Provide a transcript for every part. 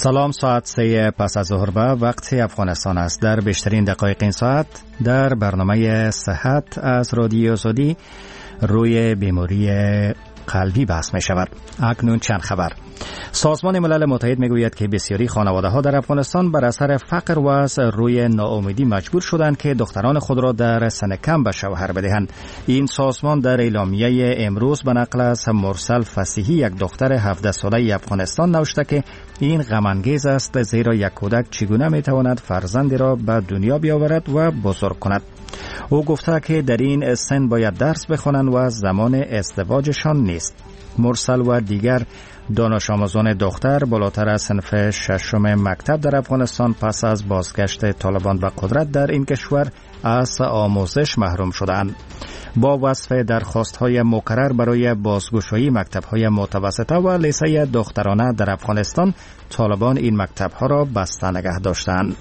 سلام، ساعت 3 پس از ظهر به وقت افغانستان است. در بیشترین دقایق این ساعت در برنامه صحت از رادیو آزادی روی بیماری قلبی بحث می شود. اکنون چند خبر. سازمان ملل متحد می گوید که بسیاری خانواده ها در افغانستان بر اثر فقر و از روی ناامیدی مجبور شدند که دختران خود را در سن کم به شوهر بدهند. این سازمان در اعلامیه امروز به نقل از مرسل فصیحی، یک دختر 17 ساله افغانستان، نوشته که این غم انگیز است، زیرا یک کودک چگونه می تواند فرزندی را به دنیا بیاورد و بزرگ کند. او گفته که در این سن باید درس بخوانند و زمان ازدواجشان نیست. مرسل و دیگر دانش آموزان دختر بالاتر از صنف ششم مکتب در افغانستان پس از بازگشت طالبان به قدرت در این کشور از آموزش محروم شدند. با وصف درخواست‌های مکرر برای بازگشایی مکتب‌های متوسطه و لیسه دخترانه در افغانستان، طالبان این مکتب‌ها را بسته نگه داشتند.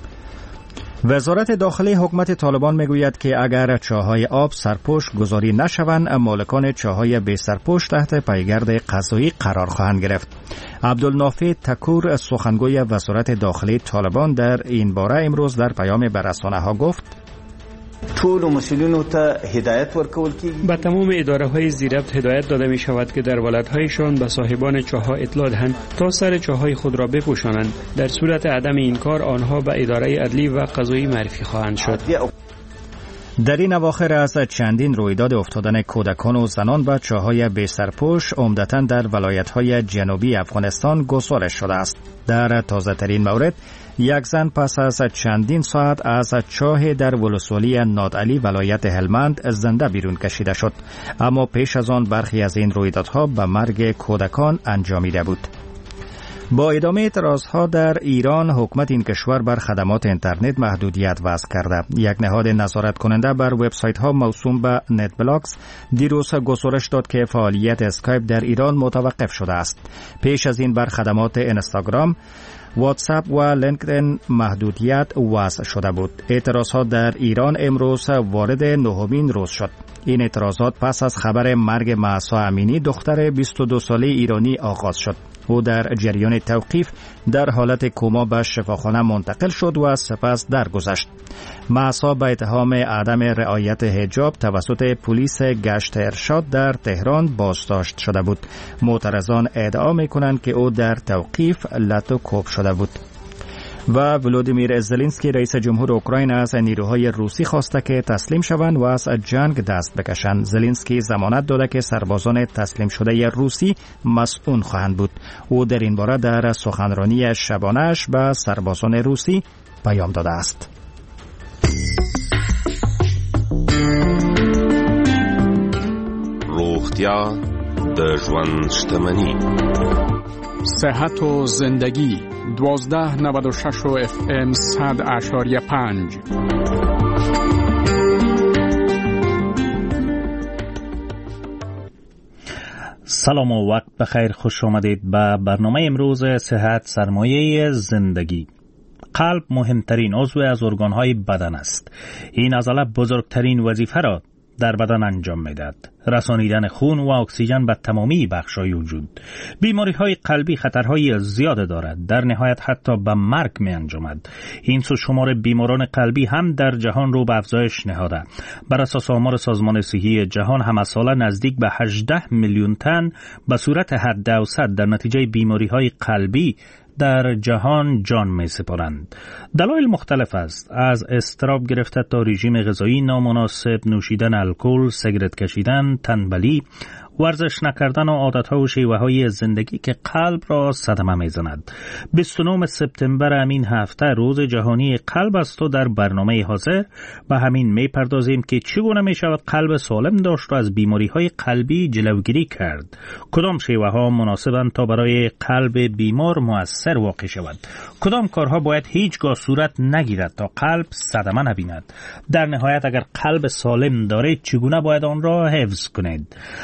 وزارت داخلی حکومت طالبان میگوید که اگر چاهای آب سرپوش گذاری نشوند، مالکان چاهای بی سرپوش تحت پیگرد قضایی قرار خواهند گرفت. عبدالنافع تکور، سخنگوی وزارت داخلی طالبان، در این باره امروز در پیام به رسانه‌ها گفت: ټول مسئولینو ته هدایت ورکول کیږي. به تمام اداره‌های زیربط هدایت داده می شود که در ولایت‌هایشان به صاحبان چاه‌ها اطلاع دهند تا سر چاه‌های خود را بپوشانند. در صورت عدم این کار آنها به اداره عدلی و قضایی معرفی خواهند شد. در این اواخر از چندین رویداد افتادن کودکان و زنان به چاه‌های بی سرپوش عمدتاً در ولایت‌های جنوبی افغانستان گزارش شده است. در تازه‌ترین مورد، یک زن پس از چندین ساعت از چاه در ولسوالی نادعلی ولایت هلمند زنده بیرون کشیده شد، اما پیش از آن برخی از این رویدادها به مرگ کودکان انجامیده بود. با ادامه اعتراضها در ایران، حکومت این کشور بر خدمات اینترنت محدودیت وضع کرده. یک نهاد نظارت کننده بر وبسایت ها موسوم به نت بلاکس دیروز گزارش داد که فعالیت اسکایپ در ایران متوقف شده است. پیش از این بر خدمات اینستاگرام، واتساپ و لینکدین محدودیت وضع شده بود. اعتراضات در ایران امروز وارد 9مین روز شد. این اعتراضات پس از خبر مرگ مهسا امینی، دختر 22 ساله ایرانی، آغاز شد. او در جریان توقیف در حالت کما به شفاخانه منتقل شد و سپس درگذشت. مهسا به اتهام عدم رعایت حجاب توسط پلیس گشت ارشاد در تهران بازداشت شده بود. معترضان ادعا می‌کنند که او در توقیف لط و کوب شده بود. و ولودیمیر زلنسکی، رئیس جمهور اوکراین، از نیروهای روسی خواسته که تسلیم شوند و از جنگ دست بکشند. زلنسکی ضمانت داده که سربازان تسلیم شده روسی مسئول خواهند بود. او در این باره در سخنرانی شبانه‌اش به سربازان روسی پیام داده است. روغتیا د ژوند شتمني. صحت و زندگی 1296 و FM 100.5. سلام و وقت بخیر، خوش آمدید به برنامه امروز صحت سرمایه زندگی. قلب مهمترین عضو از ارگانهای بدن است. این عضله بزرگترین وظیفه را در بدن انجام می‌دهد: رسانیدن خون و اکسیژن به تمامی بخش‌های وجود. بیماری‌های قلبی خطرهای زیاد دارد، در نهایت حتی به مرگ می‌انجامد. این سو شمار بیماران قلبی هم در جهان رو به افزایش نهاده. بر اساس آمار سازمان صحی جهان، هم ساله نزدیک به 18 میلیون تن به صورت حد اوسط در نتیجه بیماری‌های قلبی در جهان جان می سپارند. دلایل مختلف است، از اضطراب گرفته تا رژیم غذایی نامناسب، نوشیدن الکل، سیگارت کشیدن، تنبلی، ورزش نکردن و عادت‌ها و شیوه‌های زندگی که قلب را صدمه می‌زند. 29 سپتامبر همین هفته روز جهانی قلب است و در برنامه حاضر به همین می‌پردازیم که چگونه می‌شود قلب سالم داشت و از بیماری‌های قلبی جلوگیری کرد. کدام شیوه‌ها مناسبند تا برای قلب بیمار مؤثر واقع شود؟ کدام کارها باید هیچگاه صورت نگیرد تا قلب صدمه نبیند؟ در نهایت اگر قلب سالم دارید چگونه باید آن را حفظ کنید؟ در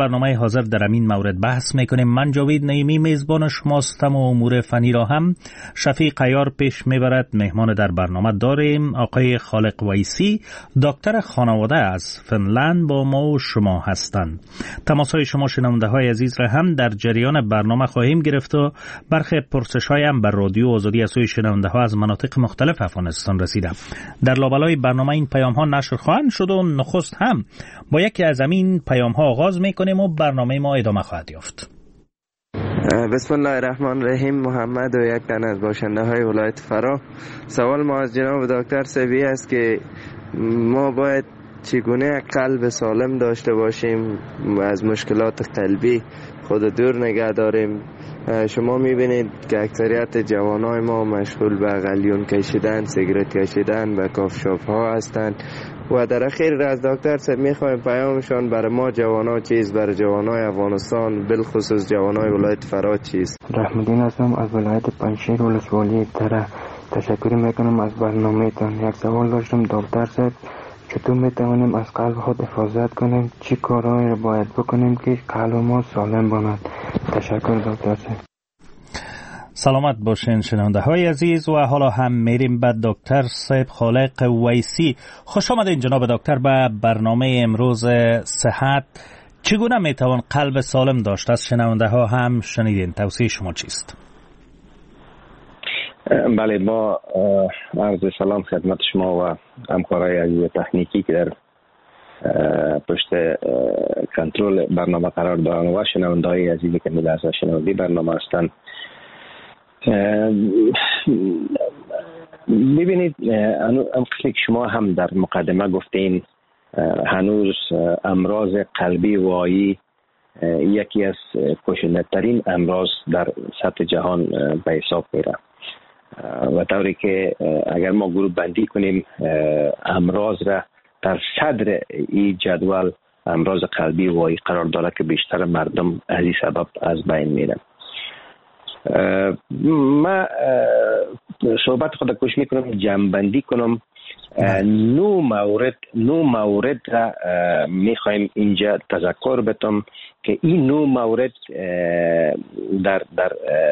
برنامه حاضر در این مورد بحث میکنیم. من جاوید نعیمی میزبان شماستم و امور فنی را هم شفیق عیار پیش میبرد. مهمان در برنامه داریم آقای خالق ویسی، دکتر خانواده از فنلند با ما و شما هستند. تماس‌های شما شنونده های عزیز را هم در جریان برنامه خواهیم گرفت و برخی پرسش‌های هم بر رادیو آزادی از سوی شنونده ها از مناطق مختلف افغانستان رسیده. در لابلای برنامه این پیام ها نشر خواهند شد و نخست هم با یکی از همین پیام ها آغاز میکنیم و برنامه ما ادامه خواهد یافت. بسم الله الرحمن الرحیم. محمد و یک تن از باشنده های ولایت فرا. سوال ما از جناب دکتر سوی است که ما باید چگونه قلب سالم داشته باشیم، از مشکلات قلبی خود دور نگه داریم. شما میبینید که اکثریت جوانای ما مشغول به قلیون کشیدن، سیگرت کشیدن و کافشاپ ها هستند و در اخیر از دکتر صاحب میخوایم پیامشان برای ما جوانان چیست، برای جوانای افغانستان بالخصوص جوانای ولایت فرا چیست؟ رحمدین هستم از ولایت پنجشیر ولسوالی تره. تشکر میکنم از برنامه‌تان. یک سوال داشتم دکتر صاحب، چطور میتوانیم از قلب خود حفاظت کنیم؟ چی کارهایی را باید بکنیم که قلب ما سالم بماند؟ تشکر دکتر صاحب. سلامت باشین شنونده های عزیز. و حالا هم میریم به دکتر صاحب خالق ویسی. خوش آمدین جناب دکتر به برنامه امروز صحت. چگونه میتوان قلب سالم داشت؟ از شنونده ها هم شنیدین. توصیه شما چیست؟ بله، با عرض سلام خدمت شما و همکارای عزیز تکنیکی که در پشت کنترل برنامه قرار دارن و شنونده های عزیزی که ملحظه شنونده برنامه هستند. ببینید، همونطور که شما هم در مقدمه گفتین، هنوز امراض قلبی واعی یکی از کشنده‌ترین امراض در سطح جهان به حساب میره و طوری که اگر ما گروه بندی کنیم امراض را در صدر این جدول امراض قلبی واعی قرار داره که بیشتر مردم از این سبب از بین میرن. ما صحبت خود کوشش میکنم جمع بندی کنم. نو مورد را میخوایم اینجا تذکر بدم که این نو مورد در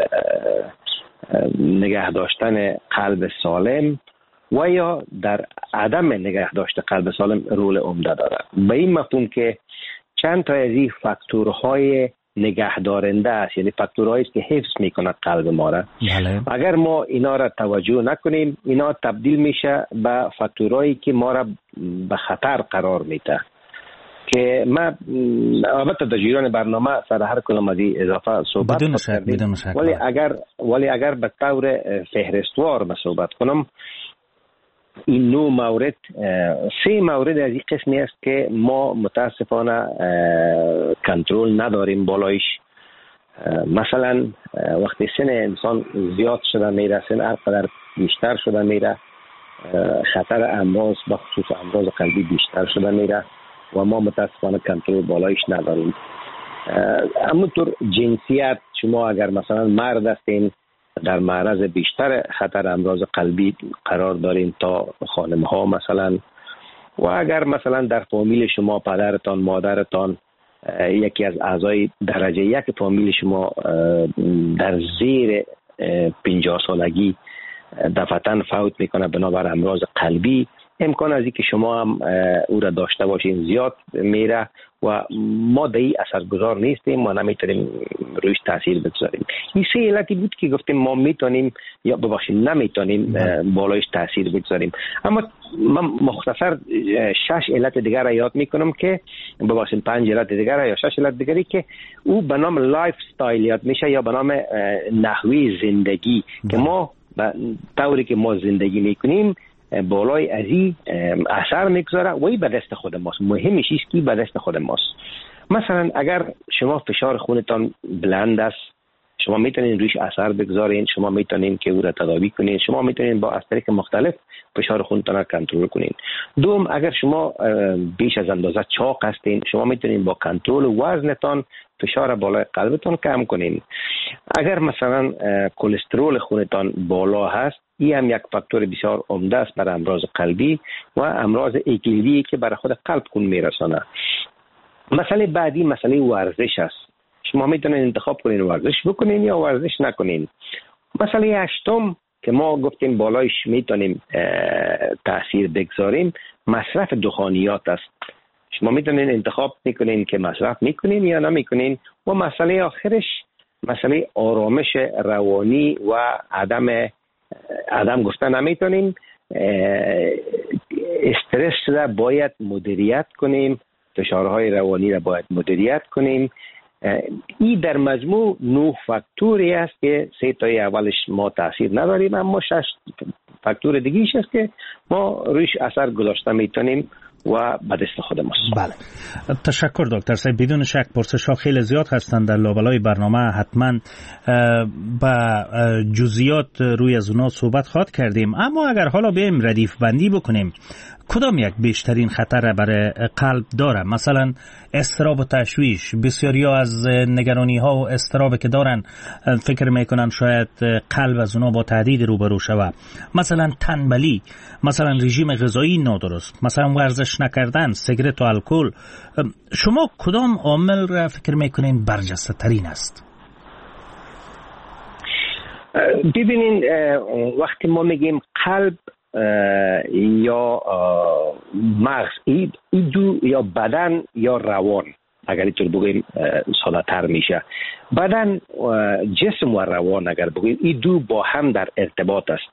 نگه داشتن قلب سالم و یا در عدم نگه داشتن قلب سالم رول عمده داره، به این مفهوم که چند تا از این فاکتورهای نگه دارنده است، یعنی فاکتورهایی است که حفظ میکنه قلب ما را. اگر ما اینا را توجه نکنیم، اینا تبدیل میشه به فاکتورهایی که ما را به خطر قرار میده. که ما البته در جریان برنامه سر هر کدام از این اضافه صحبت کردیم، ولی اگر به طور فهرستوار به صحبت کنم، این 9 مورد، 3 مورد از این قسمی است که ما متاسفانه کنترل نداریم بالایش. مثلا وقتی سن انسان زیاد شده میره، سن هر قدر بیشتر شده میره، خطر امراض به خصوص امراض قلبی بیشتر شده میره و ما متاسفانه کنترل بالایش نداریم. همونطور جنسیت، شما اگر مثلا مرد هستین در معرض بیشتر خطر امراض قلبی قرار دارین تا خانم ها مثلا. و اگر مثلا در فامیل شما پدرتان، مادرتان، یکی از اعضای درجه 1 فامیل شما در زیر 50 سالگی دفعتاً فوت میکنه بنابر امراض قلبی، امکان از این که شما هم او را داشته باشین زیاد میره و ما در این اثرگذار نیستیم و نمیتونیم رویش تاثیر بگذاریم. این 3 علتی بود که گفتیم ما میتونیم یا ببخشید نمیتونیم بالایش تاثیر بگذاریم. اما من مختصر 6 علت دیگر را یاد میکنم که ببخشید 5 علت دیگر یا 6 علت دیگری که او به نام لایف استایل یاد میشه یا به نام نحوی زندگی که ما طوری که ما زندگی میکنیم بالای از این اثر میگذاره و این به دست خود ماست. مهمش است که به دست خود ماست. مثلا اگر شما فشار خونتان بلند است، شما میتونین رویش اثر بگذارین، شما میتونین که او را تداوی کنین، شما میتونین با از طریق مختلف فشار خونتان را کنترل کنین. دوم، اگر شما بیش از اندازه چاق هستین، شما میتونین با کنترل وزنتان فشار بالای قلبتان کم کنین. اگر مثلا کلسترول خونتان بالا هست، این هم یک فاکتور بسیار عمده است برای امراض قلبی و امراض قلبی که برای خود قلب خون میرسانه. مسئله بعدی مسئله ورزش است. شما میتونید انتخاب کنین ورزش بکنین یا ورزش نکنین. مسئله هشتم که ما گفتیم بالایش میتونیم تاثیر بگذاریم مصرف دخانیات است. شما میتونین انتخاب میکنین که مصرف میکنین یا نمیکنین. و مسئله آخرش مسئله آرامش روانی و عدم گفتن نمیتونیم. استرس را باید مدیریت کنیم، فشارهای روانی را باید مدیریت کنیم. این در مجموع 9 فاکتوری است که 3 تای اولش ما تاثیر نداریم، اما 6 فاکتور دیگیش است که ما رویش اثر گذاشته میتونیم و به دست خود ماست. بله، تشکر دکتر صاحب. بدون شک پرسش ها خیلی زیاد هستند در لابلای برنامه، حتما با جزئیات روی از اونا صحبت خواهد کردیم. اما اگر حالا بیم ردیف بندی بکنیم، کدام یک بیشترین خطر برای قلب داره؟ مثلا اضطراب و تشویش. بسیاری ها از نگرانی ها و اضطرابی که دارن فکر میکنن شاید قلب از اونا با تهدید روبرو شود. مثلا تنبلی، مثلا رژیم غذایی نادرست، مثلا ورزش نکردن، سیگرت و الکل. شما کدام عامل را فکر میکنین برجسته ترین است؟ ببینین، وقتی ما میگیم قلب یا مغز، این دو یا بدن یا روان، اگر اینطور بگیم ساده تر میشه. بدن جسم و روان اگر بگیم این دو با هم در ارتباط است.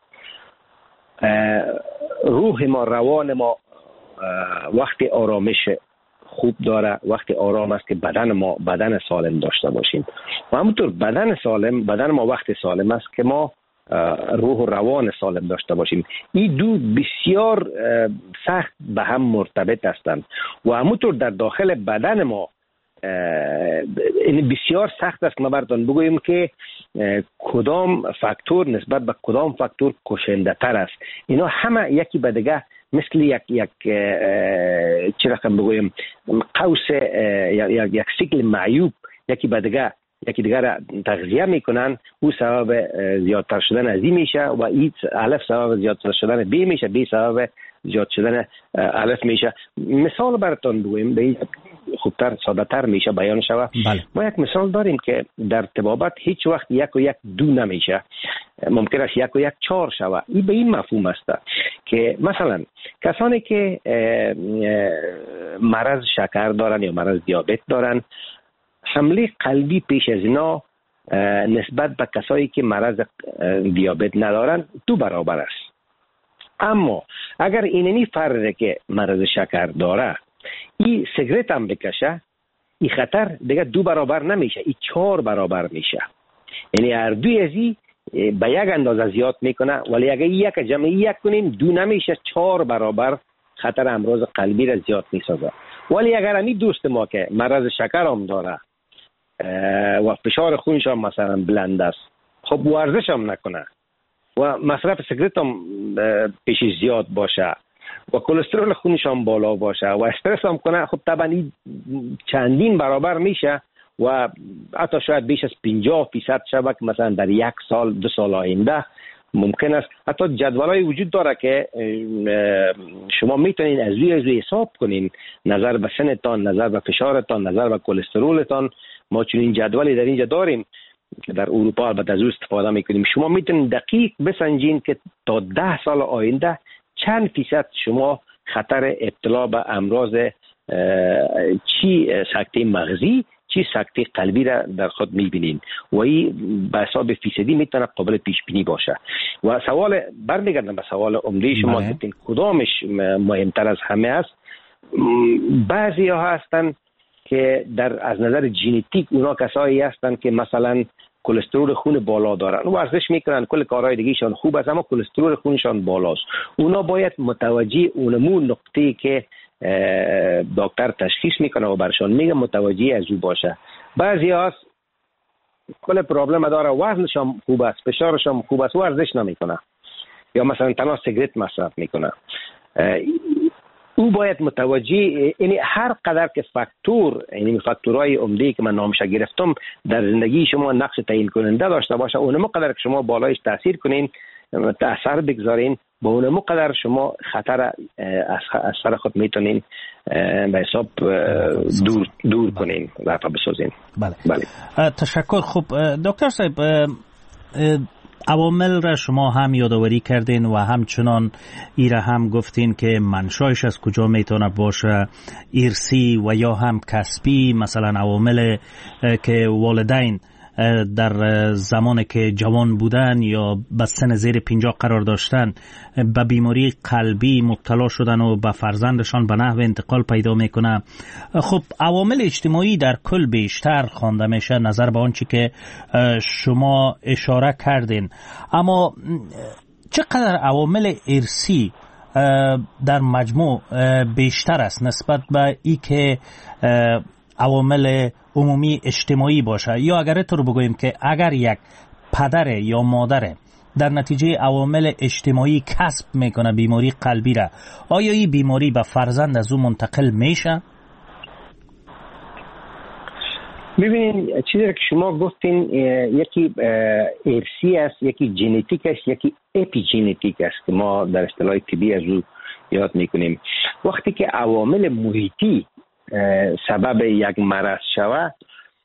روح ما، روان ما وقتی آرامش خوب داره، وقتی آرام است که بدن ما بدن سالم داشته باشیم. و همونطور بدن ما وقتی سالم است که ما روح و روان سالم داشته باشیم. این دو بسیار سخت به هم مرتبط هستند و همونطور در داخل بدن ما این بسیار سخت است ما براتون بگوییم که کدام فاکتور نسبت به کدام فاکتور کشنده تر است. اینا همه یکی به دیگه مثل یک چی رقم بگویم قوس یک سیکل معیوب یکی به دیگه یکی دیگر تغذیه میکنن. او سبب زیادتر شدن از این میشه و این الف سبب زیادتر شدن بی میشه، بی سبب زیاد شدن الف میشه. مثال براتون بگویم به خوبتر ساده تر میشه بیان شود. ما یک مثال داریم که در طبابت هیچ وقت 1 و 1 2 نمیشه، ممکن است 1 و 1 4 شود. این به این مفهوم است که مثلا کسانی که مرض شکر دارن یا مرض دیابت دارن، حمله قلبی پیش از اینا نسبت به کسایی که مرض دیابت ندارن 2 برابر است. اما اگر اینمی فرد که مرض شکر داره این سیگرت هم بکشه، این خطر دیگه 2 برابر نمیشه، این 4 برابر میشه. یعنی هر دوی ازی به یک اندازه زیاد میکنه، ولی اگر یک جمع یک کنیم 2 نمیشه، 4 برابر خطر امراض قلبی را زیاد میسازه. ولی اگر همی دوست ما که مرض شکر هم داره و فشار خونش هم مثلا بلند است، خب ورزش هم نکنه و مصرف سیگرت هم پیش زیاد باشه و کلسترول خونش هم بالا باشه و استرس هم کنه، خب طبعا چندین برابر میشه و حتی شاید بیش از 50% شود که مثلا در 1 سال 2 سال آینده ممکن است. حتی جدولای وجود داره که شما میتونین از روی حساب کنین نظر به سنتان، نظر به فشارتان، نظر به کلسترولتان. ما چون این جدولی در اینجا داریم که در اروپا البته از او استفاده میکنیم. شما میتونین دقیق بسنجین که تا 10 سال آینده چند فیصد شما خطر ابتلا به امراض چی سکته مغزی چی سکته قلبی را در خود میبینین و این به حساب فیصدی میتونه قابل پیش بینی باشه. و سوال برمیگردم به سوال عمده شما که کدامش مهمتر از همه است. بعضی ها هستن که از نظر ژنتیک اونا کسایی هستن که مثلا کلسترول خون بالا دارن، ورزش میکنن، کل کارهای دیگهشان خوب است، اما کلسترول خونشان بالاست. اونا باید متوجه اونمون نقطه‌ای که دکتر تشخیص میکنه و برشان میگه متوجه از او باشه. بعضی هاست کل پرابلم داره، وزنش هم خوب است، فشارش هم خوب است، ورزش نمیکنه یا مثلا تنها سیگرت مصرف میکنه. او باید متوجه، یعنی هر قدر که فاکتور، یعنی فاکتورهای عمده‌ای که من نامش گرفتم در زندگی شما نقش تعیین کننده داشته باشه، اونم قدر که شما بالایش تاثیر کنین، تاثیر بگذارین، با اون قدر شما خطر از سر خود میتونین به حساب دور کنین رفع بسازین. بله. تشکر. خب دکتر صاحب، عوامل را شما هم یادآوری کردین و همچنان ایره هم گفتین که منشایش از کجا میتونه باشه، ارثی و یا هم کسبی. مثلا عوامل که والدین در زمانی که جوان بودن یا به سن زیر 50 قرار داشتن به بیماری قلبی مبتلا شدن و به فرزندشان به نحو انتقال پیدا میکنه. خب عوامل اجتماعی در کل بیشتر خوانده میشه نظر به آنچه که شما اشاره کردین، اما چقدر عوامل ارثی در مجموع بیشتر است نسبت به ای که عوامل عمومی اجتماعی باشه؟ یا اگر تو رو بگوییم که اگر یک پدر یا مادر در نتیجه عوامل اجتماعی کسب میکنه بیماری قلبی را، آیا این بیماری به فرزند از او منتقل میشه؟ ببینید چیزی که شما گفتین یکی ارثی است، یکی ژنتیک است، یکی اپی ژنتیک است که ما در اصطلاح طبی از او یاد میکنیم. وقتی که عوامل محیطی سبب یک مرض شود،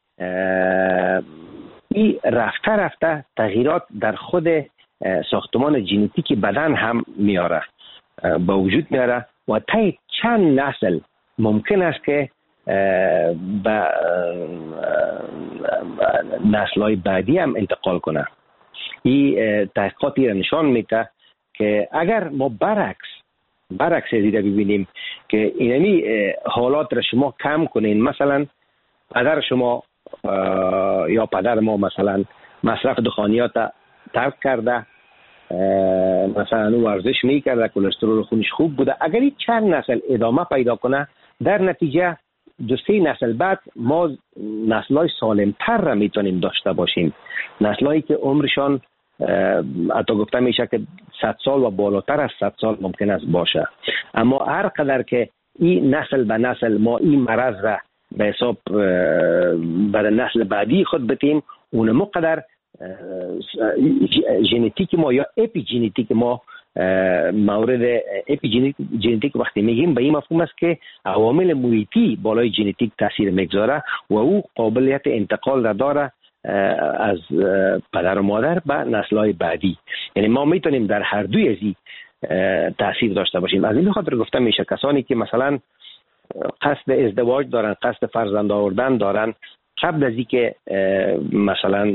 این رفته تغییرات در خود ساختمان ژنتیکی بدن هم میاره، به وجود میاره و طی چند نسل ممکن است که به نسل‌های بعدی هم انتقال کنه. این تحقیقاتی را نشان میده که اگر ما برعکس دیده ببینیم که اینمی حالات را شما کم کنین، مثلا پدر شما یا پدر ما مثلا مصرف دخانیات ترک کرده، مثلا او ورزش میکرده، کلسترول خونش خوب بوده، اگر این چند نسل ادامه پیدا کنه، در نتیجه 2-3 نسل بعد ما نسل‌های سالم‌تر را میتونیم داشته باشیم، نسل‌هایی که عمرشان حتی گفته میشه که 100 سال و بالاتر از 100 سال ممکن است باشه. اما هر قدر که این نسل به نسل ما این مرض را به حساب برای نسل بعدی خود بتیم، اون قدر ژنتیک ما یا اپی ژنتیک ما مورد اپی ژنتیک وقتی میگیم به این مفهوم است که عوامل محیطی بالای ژنتیک تاثیر میگذاره و او قابلیت انتقال را داره از پدر و مادر به نسل‌های بعدی. یعنی ما میتونیم در هر دوی از این تاثیر داشته باشیم. از این خاطر گفته میشه کسانی که مثلا قصد ازدواج دارن، قصد فرزند آوردن دارن، قبل از اینکه مثلا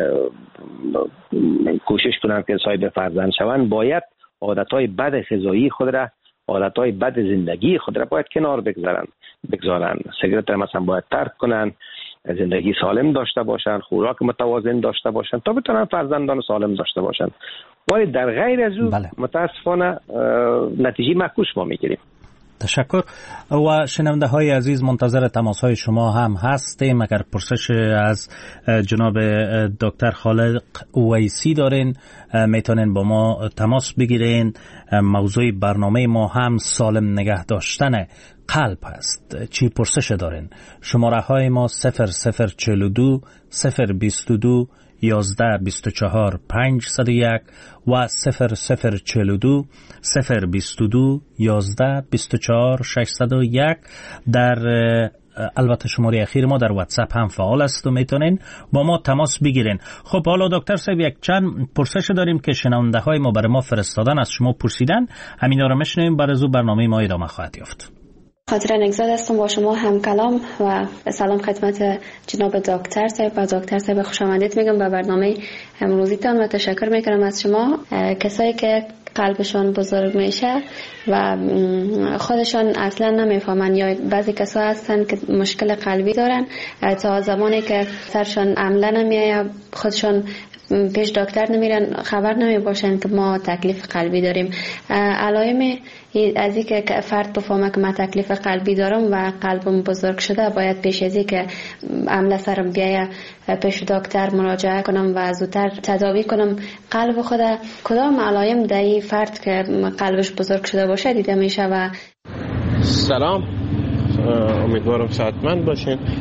کوشش کنن که صاحب فرزند شوند، باید عادتهای بد غذایی خود را، عادتهای بد زندگی خود را باید کنار بگذارن. سیگارت را مثلا باید ترک کنن، زندگی سالم داشته باشن، خوراک متوازن داشته باشن تا بتونن فرزندان سالم داشته باشن. ولی در غیر از او متاسفانه نتیجه معکوس ما میگیریم. تشکر. و شنونده های عزیز منتظر تماس های شما هم هستیم. اگر پرسش از جناب دکتر خالق اویسی دارین میتونین با ما تماس بگیرین. موضوع برنامه ما هم سالم نگه داشتن قلب هست. چی پرسش دارین؟ شماره های ما 0042 022 11 24 501 و 0042 022 11 24 601. در البته شماره اخیر ما در واتساپ هم فعال است و میتونین با ما تماس بگیرین. خب حالا دکتر صاحب یک چند پرسش داریم که شنونده های ما برای ما فرستادن، از شما پرسیدن، همینا رو میشنویم، بعد از برنامه ما ادامه خواهد یافت. خاطر نگزاد هستم با شما هم کلام و سلام خدمت جناب دکتر صاحب و دکتر صاحب خوش آمدید میگم به برنامه امروزیتان و تشکر میکنم از شما. کسایی که قلبشان بزرگ میشه و خودشان اصلا نمیفهمن یا بعضی کسا هستن که مشکل قلبی دارن تا زمانی که سرشان عمله نمیایه خودشان پیش دکتر نمیرن خبر نمی باشن که ما تکلیف قلبی داریم. علائم از این که فرد بفهمه که من تکلیف قلبی دارم و قلبم بزرگ شده باید پیش از این که عمله سرم بیایه پیش دکتر مراجعه کنم و زودتر تداوی کنم قلب خود. کدام علائم در این فرد که قلبش بزرگ شده باشه دیده میشه؟ و سلام، امیدوارم صحتمند باشین.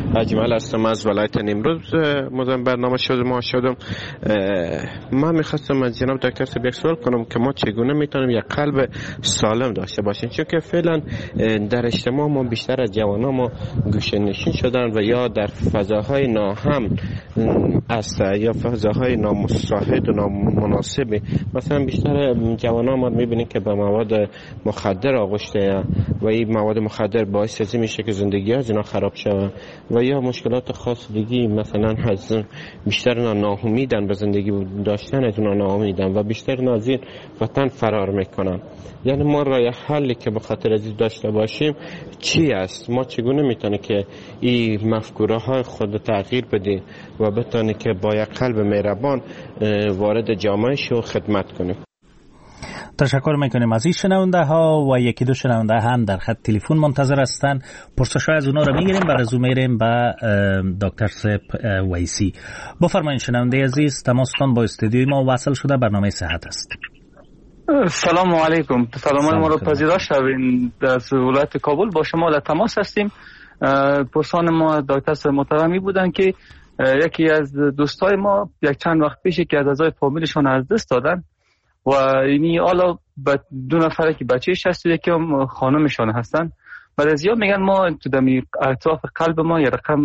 اجمل هستم از ولایت نیمروز. مزاحم برنامه شدم. من میخواستم از جناب دکتر صاحب یک سوال کنم که ما چگونه میتونیم یک قلب سالم داشته باشیم، چون که فعلا در اجتماع ما بیشتر از جوانان ما گوشه نشین شدن و یا در فضاهای ناامن است یا فضاهای نامساعد و نامناسب. مثلا بیشتر جوانان ما میبینیم که به مواد مخدر آغشته و این مواد مخدر باعث از میشه که زندگی از اینا خراب شود و یا مشکلات خاص دیگی، مثلا بیشتر ناامیدن به زندگی داشتن، از اونا ناامیدن و بیشتر از این وطن فرار میکنن. یعنی ما راه حلی که به خاطر از داشته باشیم چی است؟ ما چگونه میتونه که این مفکوره های خود تغییر بدیم و بتونه که با یک قلب مهربان وارد جامعه شو خدمت کنیم؟ تشکر میکنیم از این شنونده ها و یکی دو شنونده هم در خط تلفن منتظر هستن. پرسش‌های از اونا رو میگیریم، بعد از اون میریم به دکتر صاحب ویسی. بفرمایید شنونده عزیز، تماستان با استودیوی ما وصل شده، برنامه صحت است. سلام علیکم. سلام ما رو پذیرش شوین. از ولایت کابل با شما در تماس هستیم. پرسان ما دکتر صاحب محترمی بودن که یکی از دوستای ما یک چند وقت پیش که از اعضای فامیلشون از دست دادن و اینی حالا دو نفره که بچه‌ش هست و یکی هم خانمشون هستن. بعد از یا میگن ما تو دمی اطراف قلب ما یه رقم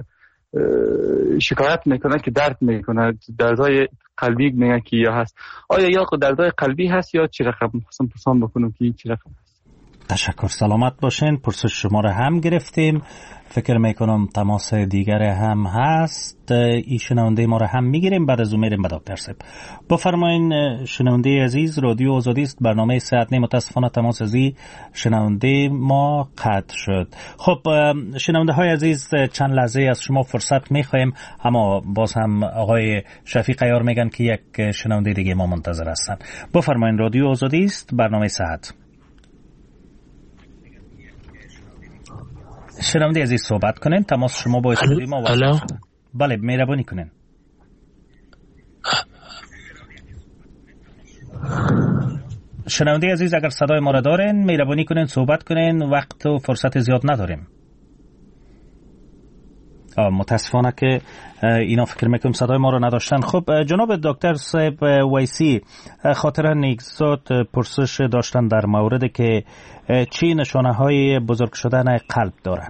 شکایت میکنه که درد میکنه، دردهای قلبی میگن که یا هست. آیا یا دردهای قلبی هست یا چی رقم؟ خواستم پرسان بکنم که چی رقم هست. تشکر، سلامت باشین. پرسش شما رو هم گرفتیم، فکر میکنم تماس دیگر هم هست، این شنونده ما رو هم میگیریم، بعد از اون میریم به دکتر صاحب. بفرمایین شنونده عزیز، رادیو آزادی است، برنامه صحت. متاسفانه تماس ازی شنونده ما قطع شد. خب شنونده های عزیز، چند لحظه از شما فرصت میخوایم، اما باز هم آقای شفیق عیار میگن که یک شنونده دیگه ما منتظر هستن. بفرمایین رادیو آزادی است، برنامه صحت. شنونده عزیز صحبت کنین، تماس شما با استودیو ما وصل شده. بله مهربانی کنین. شنونده عزیز اگر صدای ما را دارین مهربانی کنین صحبت کنین، وقت و فرصت زیاد نداریم. متاسفانه که اینا فکر میکنم صدای ما رو نداشتن. خب جناب دکتر صاحب ویسی، خاطر نیکزاد پرسش داشتن در مورد که چی نشانه های بزرگ شدن قلب داره.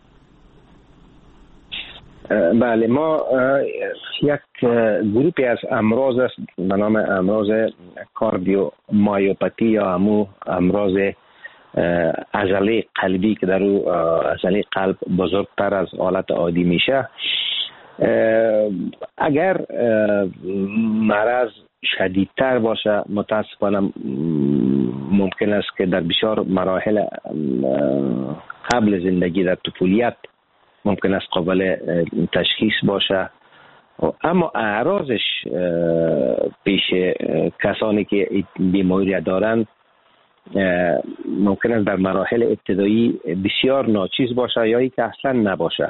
بله، ما یک گروپی از امراض است به نام امراض کاردیومایوپاتی یا همو امراض عضله قلبی که در او عضله قلب بزرگتر از حالت عادی میشه. اگر مرض شدیدتر باشه متاسفانه ممکن است که در بسیار مراحل قبل زندگی در طفولیت ممکن است قابل تشخیص باشه، اما اعراضش پیش کسانی که بیماری دارند ممکن است در مراحل ابتدایی بسیار ناچیز باشه یا ای که اصلا نباشه.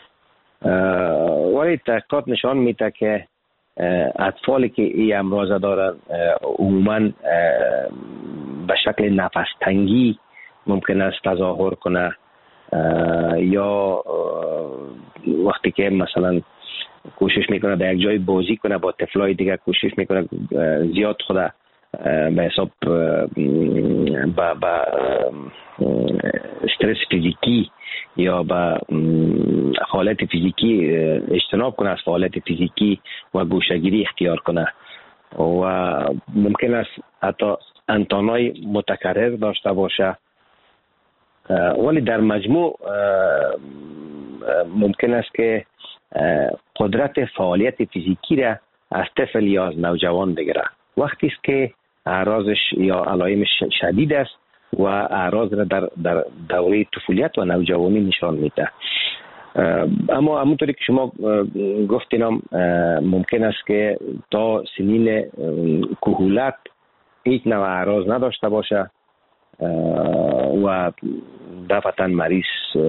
ولی تحقیقات نشان میده که اطفالی که این امراض دارن عموما به شکل نفس تنگی ممکن است تظاهر کنه، یا وقتی که مثلا کوشش میکنه به یک جای بازی کنه با طفلای دیگه، کوشش میکنه زیاد خود به حساب با استرس فیزیکی یا با حالت فیزیکی اجتناب کنه از حالت فیزیکی و گوشه‌گیری اختیار کنه و ممکن است حتی انتانای متکرر داشته باشه. ولی در مجموع ممکن است که قدرت فعالیت فیزیکی را از طفل یا از نوجوان بگیره. وقتی است که اعراضش یا علائمش شدید است و اعراض را در دوره طفولیت و نوجوانی نشان میده. اما همونطوری که شما گفتین ممکن است که تا سنین کهولت هیچ نوع اعراض نداشته باشه و دفعتا مریض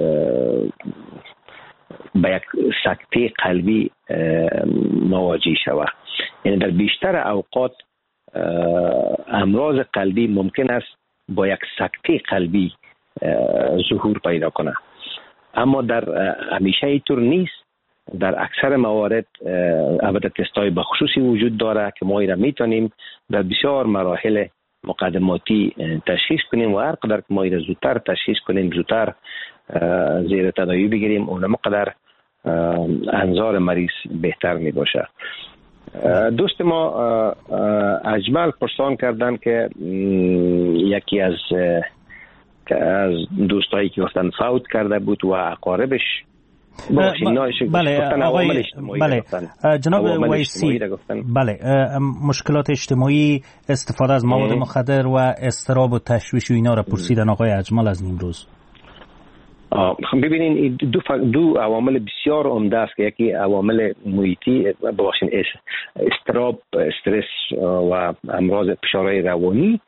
به یک سکته قلبی مواجه شود. یعنی در بیشتر اوقات امراض قلبی ممکن است با یک سکته قلبی ظهور پیدا کنه. اما در همیشه اینطور نیست. در اکثر موارد البته تستای بخصوصی وجود داره که ما اینا میتونیم در بسیار مراحل مقدماتی تشخیص کنیم و هر قدر که ما اینا زودتر تشخیص کنیم، زودتر زیر تداوی بگیریم، اون مقدر انظار مریض بهتر می باشه. دوست ما اجمل پرسان کردن که یکی از دوستایی که گفتن فوت کرده بود و اقاربش بله جناب ویسی، بله مشکلات اجتماعی، استفاده از مواد مخدر و اضطراب و تشویش و اینا را پرسیدن آقای اجمل از نیمروز. ببینین دو عوامل بسیار عمده است که یکی عوامل محیطی باشین اضطراب، استرس و امراض فشارهای روانی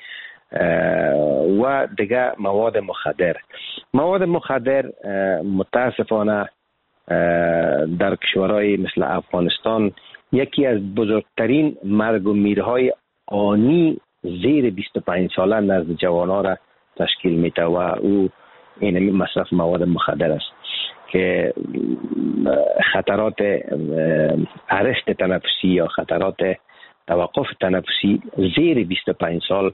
و دیگه مواد مخدر. مواد مخدر متاسفانه در کشورهای مثل افغانستان یکی از بزرگترین مرگ و میرهای آنی زیر 25 ساله نزد جوانان را تشکیل میده و او این مصرف مواد مخدر است که خطرات ارست تنفسی یا خطرات توقف تنفسی زیر 25 سال،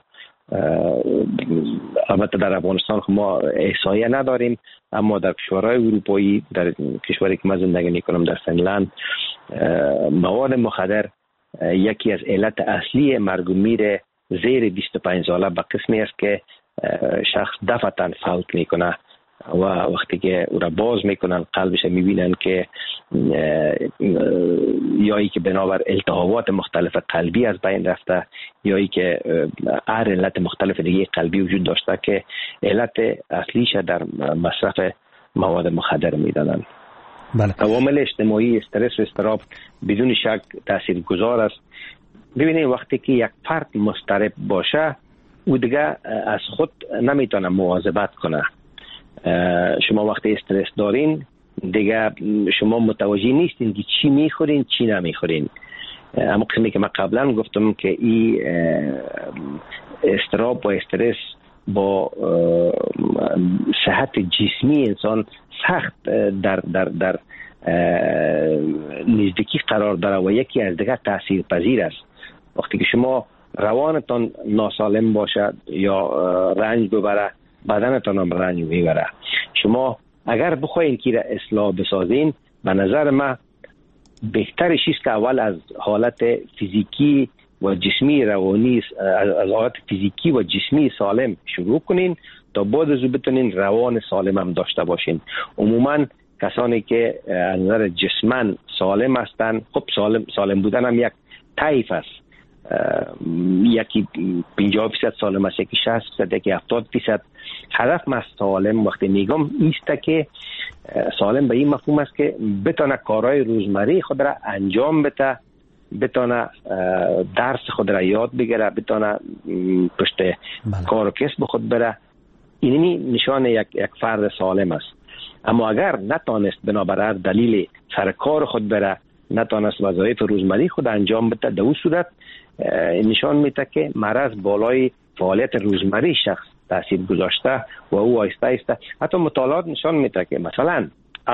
البته در افغانستان ما احصایه نداریم، اما در کشورهای اروپایی، در کشوری که من زندگی میکنم در فنلند، مواد مخدر یکی از علت اصلی مرگ و میر زیر 25 ساله به قسمی است که شخص دفعتاً فوت میکنه و وقتی که او را باز میکنن قلبش میبینن که یا ای که بنابر التهابات مختلف قلبی از بین رفته یا ای که هر علت مختلف دیگه قلبی وجود داشته که علت اصلیش در مصرف مواد مخدر میدانن. بله. عوامل اجتماعی، استرس و اضطراب بدون شک تاثیرگذار است. ببینید وقتی که یک فرد مضطرب باشه او دیگه از خود نمیتونه مواظبت کنه. شما وقتی استرس دارین دیگه شما متوجه نیستین که چی میخورین چی نمیخورین. اما قسمی که من قبلا گفتم که این اضطراب و استرس با صحت جسمی انسان سخت در نزدیکی قرار داره و یکی از دیگه تأثیر پذیر است. وقتی که شما روانتان ناسالم باشد یا رنج ببره بدنتان هم رنج میبره. شما اگر بخواین که اصلاح بسازین به نظر من بهترش است که اول از حالت فیزیکی و جسمی روانی از حالت فیزیکی و جسمی سالم شروع کنین تا بعد از بتونین روان سالم هم داشته باشین. عموما کسانی که از نظر جسمن سالم هستن، خب سالم بودن هم یک طیف است. یکی 50% سالم است، یکی 60%، یکی 70%. هدف من سالم وقتی میگم ایست که سالم به این مفهوم است که بتونه کارهای روزمره خود را انجام بده، بتونه درس خود را یاد بگیره، بتونه پشت کار و کسب خود بره. اینی نشان یک فرد سالم است. اما اگر نتانست بنابر هر دلیل سر کار خود بره، نتانست وظایف روزمره خود انجام بده، در اون صورت نشان میده که مرض بالای فعالیت روزمره شخص تاثیر گذاشته و او آهسته آهسته حتی مطالعات نشان میده که مثلا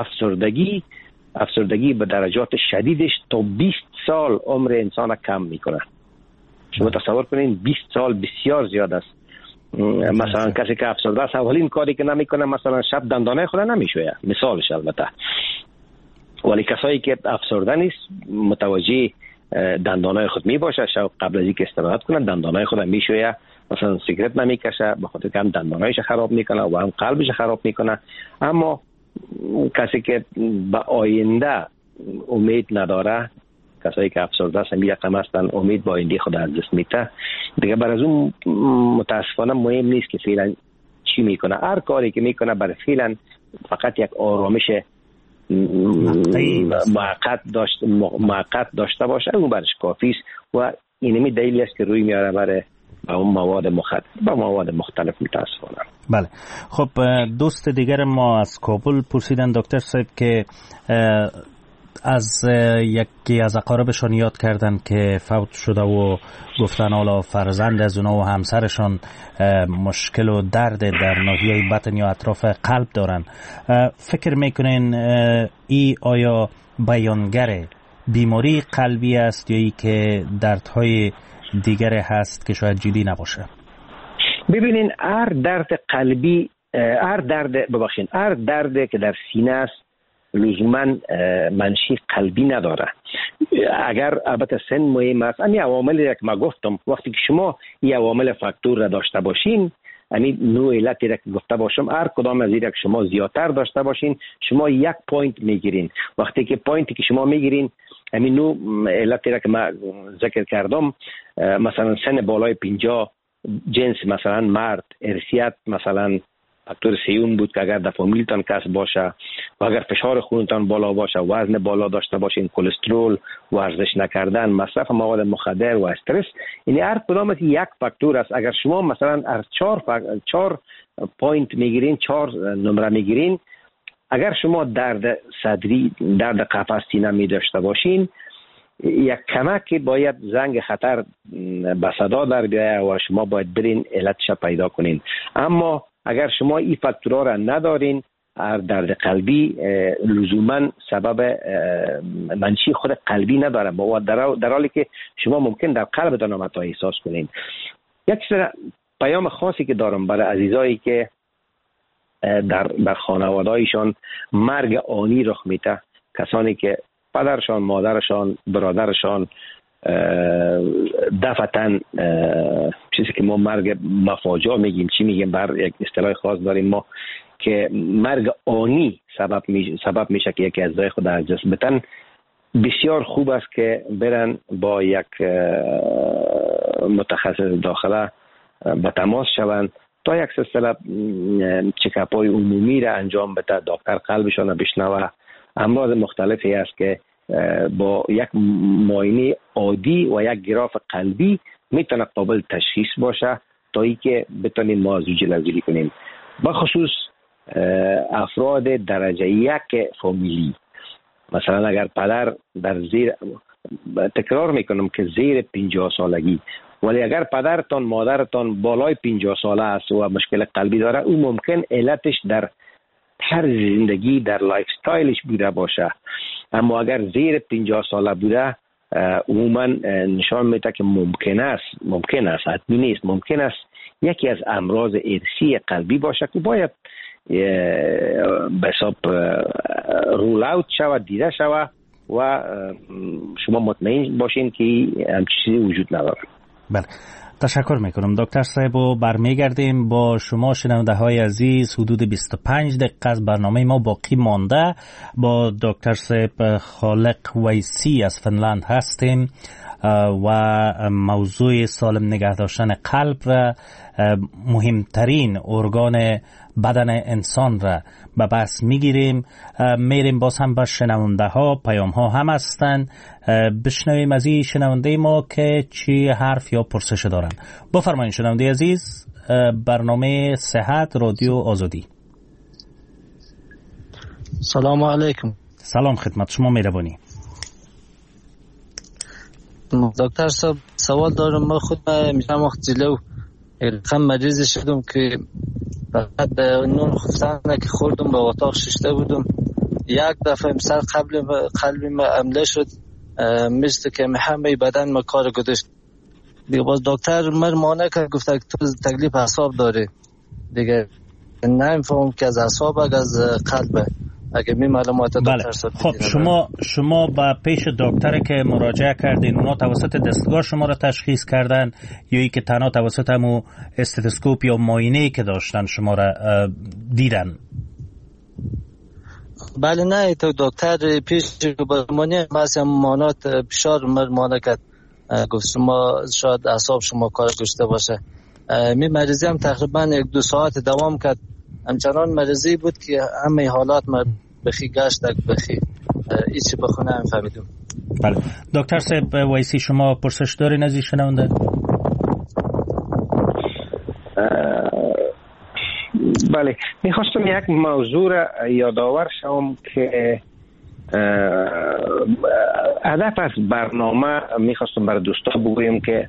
افسردگی به درجات شدیدش تا 20 سال عمر انسان کم میکنه. شما تصور کنین 20 سال بسیار زیاد است. مثلا کسی که افسرده است اولین کاری که نمیکنه مثلا شب دندانه خود نمیشویه، مثالش البته. ولی کسایی که افسرده نیست متوجه دندانای خود میباشه، شب قبل از اینکه استراحت کنه دندانای خود میشویه، مثلا سیگرت نمیکشه به خاطر که هم دندانایش خراب میکنه و هم قلبش خراب میکنه. اما کسی که به آینده امید نداره، کسایی که افسرده هستن می رقم هستن، امید با آینده خود از دست میده دیگه. بر از اون متاسفانه مهم نیست که فعلا چی میکنه. هر کاری که میکنه برای فعلا فقط یک آرامش موقت داشته باشه، اون برش کافی است و اینمی دلیلی است که روی میاره برای مواد مختلف متاسفانه. بله. خب دوست دیگر ما از کابل پرسیدن دکتر صاحب که از یکی از اقاربشان یاد کردن که فوت شده و گفتن حالا فرزند از اونا و همسرشان مشکل و درد در ناحیه بطن یا اطراف قلب دارن. فکر میکنین ای آیا بیانگر بیماری قلبی است یا ای که دردهای دیگر هست که شاید جدی نباشه؟ ببینین هر درد قلبی، هر درد که در سینه است لزوما منشی قلبی نداره. اگر البته سن مهم است، این عواملی که ما گفتم، وقتی که شما این عوامل فاکتور را داشته باشین، یعنی نوع علتی را که گفته باشم، هر کدام از این که شما زیادتر داشته باشین شما 1 پوینت میگیرین. وقتی که پوینتی که شما میگیرین همین نوع علتی را که ما ذکر کردم، مثلا سن بالای 50، جنس مثلا مرد، ارثیت مثلا فاکتور 3 بود که اگر در فامیلتان کس باشه، و اگر فشار خونتان بالا باشه، وزن بالا داشته باشین، کلسترول، ورزش نکردن، مصرف مواد مخدر و استرس، یعنی هر کدام از 1 فاکتور است. اگر شما مثلا از 4 پوینت میگیرین، 4 نمره میگیرین، اگر شما درد صدری، درد قفس سینه می داشته باشین، یک کمک باید زنگ خطر به صدا در بیاید و شما باید برین علتش پیدا کنین. اما اگر شما این فاکتورها را ندارین، هر درد قلبی لزوما سبب منشی خود قلبی نداره، در حالی که شما ممکن در قلبتان آمد تا احساس کنین. یک پیام خاصی که دارم برای عزیزایی که در خانوادهایشان مرگ آنی رخ میده، کسانی که پدرشان، مادرشان، برادرشان دفعتاً چیزی که ما مرگ مفاجاه میگیم، چی میگیم، بر یک اصطلاح خاص داریم ما که مرگ آنی سبب میشه که یکی از خود از دست بدن، بسیار خوب است که برن با یک متخصص داخله به تماس شوند تا یک سلسله چکاپ های عمومی را انجام بده، دکتر قلبشان را بشنوه. امراض مختلفی است که با یک معاینه عادی و یک گراف قلبی میتونه قابل تشخیص باشه تا ای که بتونیم موضوع جلوگیری کنیم. بخصوص افراد درجه 1 فامیلی، مثلا اگر پدر در زیر، تکرار میکنم که زیر 50 سالگی، ولی اگر پدرتان، مادرتان بالای 50 ساله است و مشکل قلبی داره، او ممکن علتش در طرز زندگی، در لایف استایلش بوده باشه. اما اگر زیر 50 ساله بوده، عموما نشان میده که ممکن است حتمی نیست، ممکن است یکی از امراض ارثی قلبی باشه که باید به حساب رول اوت شود، دیده شود و شما مطمئن باشین که همچین چیزی وجود نداره. بله، تشکر میکنم دکتر صاحب و برمیگردیم با شما شنونده های عزیز. حدود 25 دقیقه از برنامه ما باقی مانده. با دکتر صاحب خالق ویسی از فنلند هستیم و موضوع سالم نگه داشتن قلب و مهمترین ارگان بدن انسان را به بحث میگیریم. میریم باز هم به شنونده ها، پیام ها هم هستن. بشنویم از این شنونده ما که چی حرف یا پرسش دارن. بفرمایید شنونده عزیز. برنامه صحت رادیو آزادی. سلام علیکم. سلام خدمت شما، مهربانی. دکتر صاحب سوال دارم. من خود میشم وقت جلو رقم مریض شدم که فقط نون خفتانه که خوردم به اتاق ششته بودم، یک دفعه سر قلبی ما عمله شد، مثل که همه بدن ما کار گذاشت. دیگه باز دکتر من مانع کرد، گفت که تو تکلیف اعصاب داری. دیگه نمیفهم که از اعصاب از قلبه. اگه می معلومات دکتر صاحب. خب شما با پیش دکتر که مراجعه کردین، اونا توسط دستگاه شما را تشخیص کردن یا ای که تنها توسط همو استتوسکوپ یا معاینه‌ای که داشتن شما را دیدن؟ بله نه، تو دکتر پیش برمانی مثلا مانات فشار مرمانه کرد، گفت شما شاید اعصاب شما کار گشته باشه. می مریضی هم تقریبا 1-2 ساعت دوام کرد. همچنان مریضی بود که همه حالات ما بخی گشت بخی ایچی بخونه هم فهمیدم. بله دکتر صاحب ویسی شما پرسش دارین از این شنونده؟ بله، میخواستم یک موضوع را یادآور شوم که هدف از برنامه میخواستم برای دوستا بگویم که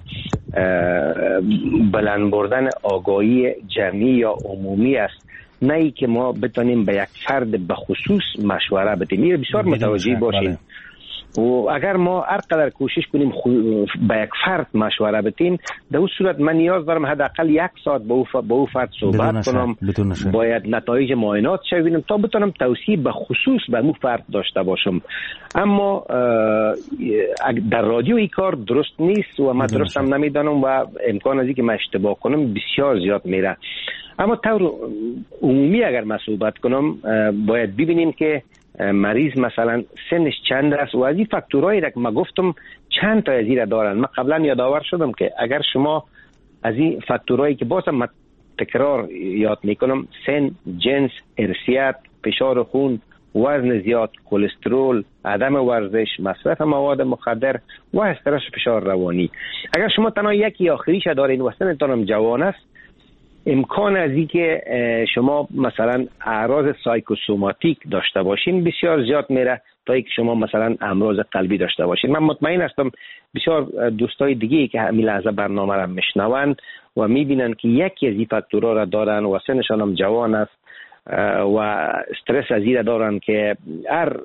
بلند بردن آگاهی جمعی یا عمومی است، نه ای که ما بتونیم به یک فرد به خصوص مشوره بدیم. این بسیار متوجه باشیم. و اگر ما هر قدر کوشش کنیم به یک فرد مشوره بدیم، در اون صورت من نیاز دارم حداقل 1 ساعت با او فرد صحبت کنم، باید نتایج معاینات ببینم تا بتونم توصیه به خصوص به اون فرد داشته باشم. اما در رادیو این کار درست نیست و من درست هم نمیدانم و امکان از اینکه من اشتباه کنم بسیار زیاد میره. اما طور عمومی اگر من صحبت کنم، باید ببینیم که مریض مثلا سنش چند است و از این فاکتورهایی را که من گفتم چند تا از این دارن. من قبلا یادآور شدم که اگر شما از این فاکتورهایی که بازم من تکرار یاد میکنم، سن، جنس، ارثیت، فشار خون، وزن زیاد، کلسترول، عدم ورزش، مصرف مواد مخدر و استرس و فشار روانی، اگر شما تنها یکی آخریش دارین و سنتون هم جوان است، امکان از این که شما مثلا اعراض سایکوسوماتیک داشته باشین بسیار زیاد میره تا اینکه شما مثلا امراض قلبی داشته باشین. من مطمئن هستم بسیار دوستای دیگه که همین لحظه برنامه را میشنوند و میبینن که یکی از این فاکتورها را دارن و سنشان هم جوان است و استرس از این دارن که هر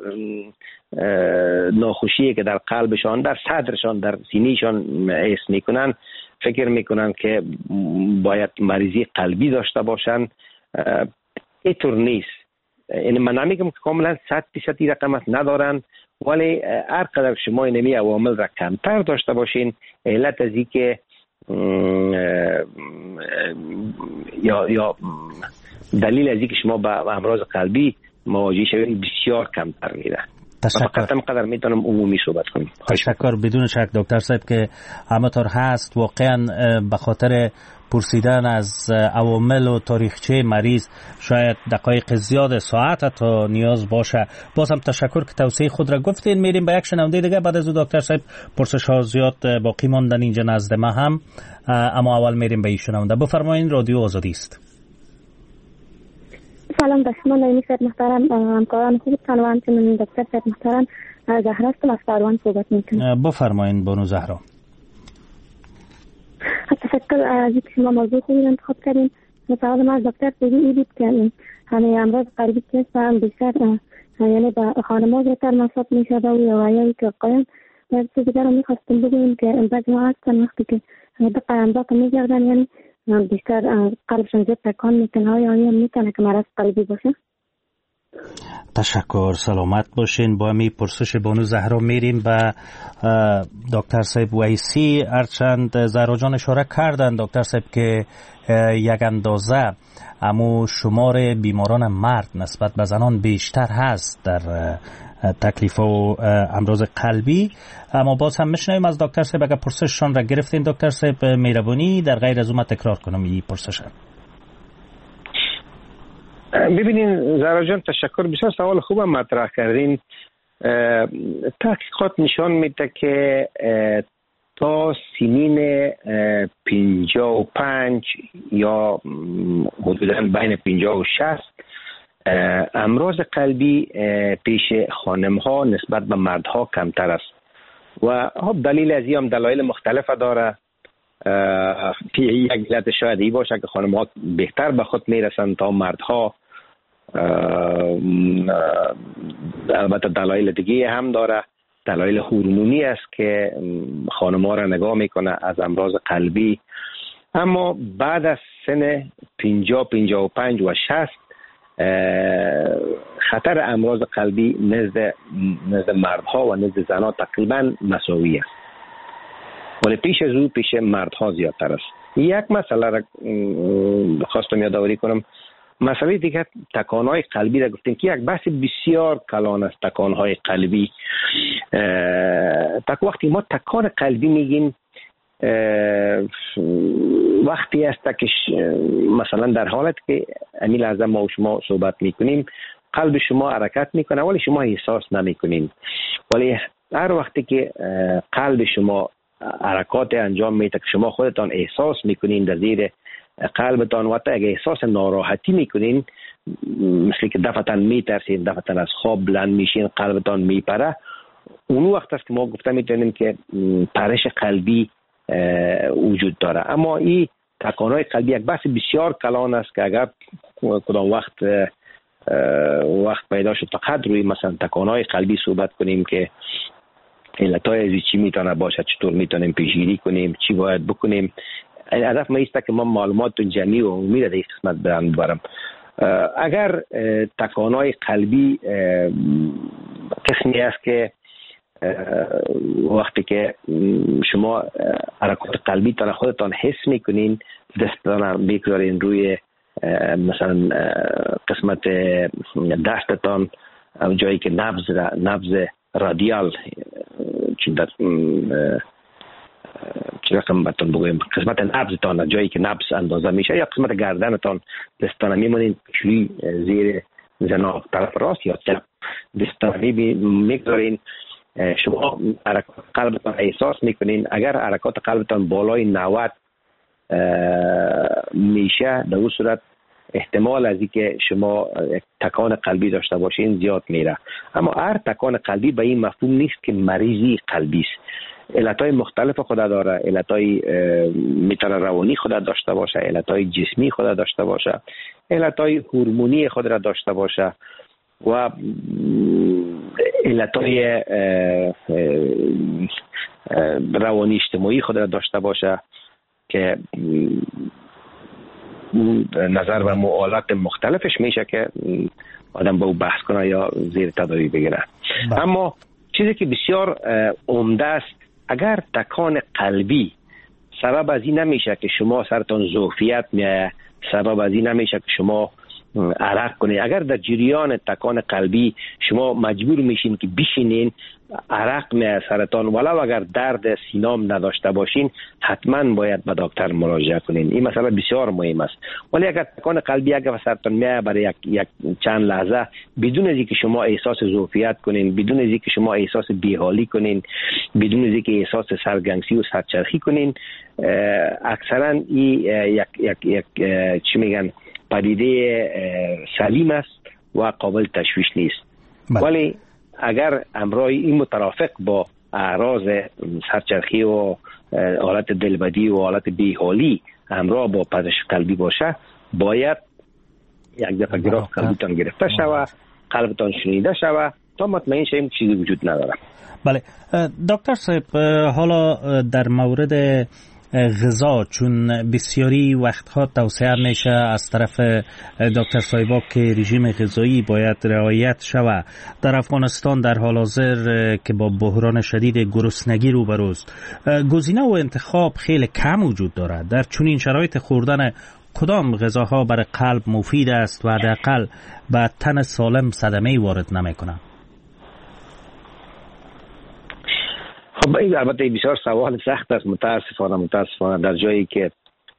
ناخوشی که در قلبشان، در صدرشان، در سینهشان حس میکنن، فکر میکنن که باید مریضی قلبی داشته باشن. اینطور نیست. یعنی من نمیگم که کاملا 100% رقم ندارن، ولی هر قدر شما اینمی عوامل را کمتر داشته باشین، علت از این که یا دلیل از این که شما با امراض قلبی مواجه شوید بسیار کمتر میره. تشکر. قدر میتونم عمومی صحبت کنیم. تشکر. بدون شک دکتر صاحب که همطور هست، واقعا به خاطر پرسیدن از عوامل و تاریخچه مریض شاید دقایق زیاد، ساعت تا نیاز باشه. باز هم تشکر که توصیه خود را گفتین. میریم به یک شنونده دیگه. بعد از او دکتر صاحب پرسش ها زیاد باقی ماندن اینجا نزد ما هم، اما اول میریم به این شنونده. بفرمایید، رادیو آزادی است. سلام به شما نایمی صاحب محترم، همکاران خوبتان و همچنین دکتر صاحب محترم. زهرا هستم، از فروان صحبت میکنم. بفرمایید بانو زهرا. تشکر از اینکه شما موضوع خوبی انتخاب کردین. سوال من از دکتر صاحب این بود که همه امراض قلبی که هم بیشتر یعنی به خانم‌ها زیادتر مصاب میشه و یا که آقایان و چیز دیگر رو میخواستم بگویم که بعضی ما هستن وقتی که دقیقا امراض میگردن یعنی بیشتر قلبشون زیاد تکان میکنه، آیا میتونه که مرض قلبی باشه؟ تشکر، سلامت باشین. با همی پرسش بانو زهرا میریم به دکتر صاحب ویسی. هرچند زهرا جان اشاره کردن دکتر صاحب که یک اندازه امو شمار بیماران مرد نسبت به زنان بیشتر هست در تکلیف و امراض قلبی، اما باز هم میشنویم از دکتر صاحب. اگر پرسششان را گرفتین دکتر صاحب مهربانی در غیر از اون تکرار کنم این پرسش. ببینین زهرا جان، تشکر، بسیار سوال خوب مطرح کردین. تحقیقات نشان میده که تا سنین 55 یا حدوداً بین 50 و 60 امراض قلبی پیش خانم ها نسبت به مردها کمتر است و دلیل از این هم دلایل مختلف داره. یک علت شاید این باشه که خانم ها بهتر به خود میرسن تا مردها. البته دلایل دیگه هم داره. دلایل هورمونی است که خانم ها را نگاه میکنه از امراض قلبی. اما بعد از سن 50 55 و 60 خطر امراض قلبی نزد مردها و نزد زنها تقریبا مساوی است، ولی پیش از او پیش مردها زیادتر است. یک مسئله را خواستم یادآوری کنم. مسئله دیگه تکانهای قلبی را گفتیم که یک بحث بسیار کلان است. تکانهای قلبی، وقتی ما تکان قلبی میگیم وقتی است که مثلا در حالت که امیل از ما و شما صحبت میکنیم قلب شما حرکت میکنه ولی شما احساس نمیکنین، ولی هر وقتی که قلب شما حرکات انجام میده که شما خودتان احساس میکنین در زیر قلبتان و تا اگه احساس ناراحتی میکنین، مثل که دفعتاً میترسین، دفعتاً از خواب بلند میشین، قلبتان میپره، اون وقت است که ما گفته میتونیم که پرش قلبی وجود داره. اما این تکانهای قلبی یک بحث بسیار کلان است که اگر کدام وقت پیدا شد فقط روی مثلا تکانهای قلبی صحبت کنیم که علتهای ازی چی میتونه باشه، چطور میتونیم پیشگیری کنیم، چی باید بکنیم. هدف ما ایست که ما معلومات جمعی و عمومی را در قسمت برم. اگر تکانهای قلبی قسمی است که وقتی که شما حرکات قلبی تان خودتان حس میکنین، دستتان میگذارین روی مثلا قسمت دستتان، جایی که نبض رادیال چه رقم بهتون بگویم، قسمت نبضتان، جایی که نبض اندازه میشه، یا قسمت گردنتان دستتان میمونین شوی زیر جناح طرف راست یا چپ دستتان میگذارین، شما حرکات قلبتان احساس میکنین. اگر حرکات قلبتان بالای 90 میشه، در اون صورت احتمال از اینکه شما تکان قلبی داشته باشین زیاد میره. اما هر تکان قلبی به این مفهوم نیست که مریضی قلبی است. علتهای مختلف خود داره، علتهای میتونه روانی خود داشته باشه، علتهای جسمی خود داشته باشه، علتهای هورمونی خود را داشته باشه و علتهای روانی اجتماعی خود را داشته باشه که نظر و موالات مختلفش میشه که آدم با او بحث کنه یا زیر تداوی بگیره. اما چیزی که بسیار عمده است، اگر تکان قلبی سبب از این نمیشه که شما سرتان ظرفیت میایه، سبب از این نمیشه که شما عرق کنید، اگر در جریان تکان قلبی شما مجبور میشین که بشینین، عرق میایه سرتان، ولو اگر درد سینام نداشته باشین، حتما باید به دکتر مراجعه کنین. این مسئله بسیار مهم است. ولی اگر تکان قلبی اگر سرتان میایه برای یک چند لحظه، بدون از اینکه شما احساس ظرفیت کنین، بدون از اینکه شما احساس بیحالی کنین، بدون از اینکه احساس سرگنگسی و سرچرخی کنین، اکثرا این یک چی میگن پدیده سلیم است و قابل تشویش نیست. ولی اگر امرای این مترافق با اعراض سرچرخی و حالت دلبدی و حالت بیحالی همراه با پزشک قلبی باشه، باید یک دفعه گراف قلبیتان گرفته شوه، قلبتان شنیده شوه تا مطمئن شویم چیزی وجود نداره. بله دکتر صاحب، حالا در مورد غذا، چون بسیاری وقتها توصیه میشه از طرف دکتر صاحبا که رژیم غذایی باید رعایت شود. در افغانستان در حال حاضر که با بحران شدید گرسنگی روبروست، گزینه و انتخاب خیلی کم وجود دارد. در چنین شرایط خوردن کدام غذاها برای قلب مفید است و حداقل به تن سالم صدمه وارد نمیکنه؟ خب این البته بسیار سوال سخت است. متاسفانه در جایی که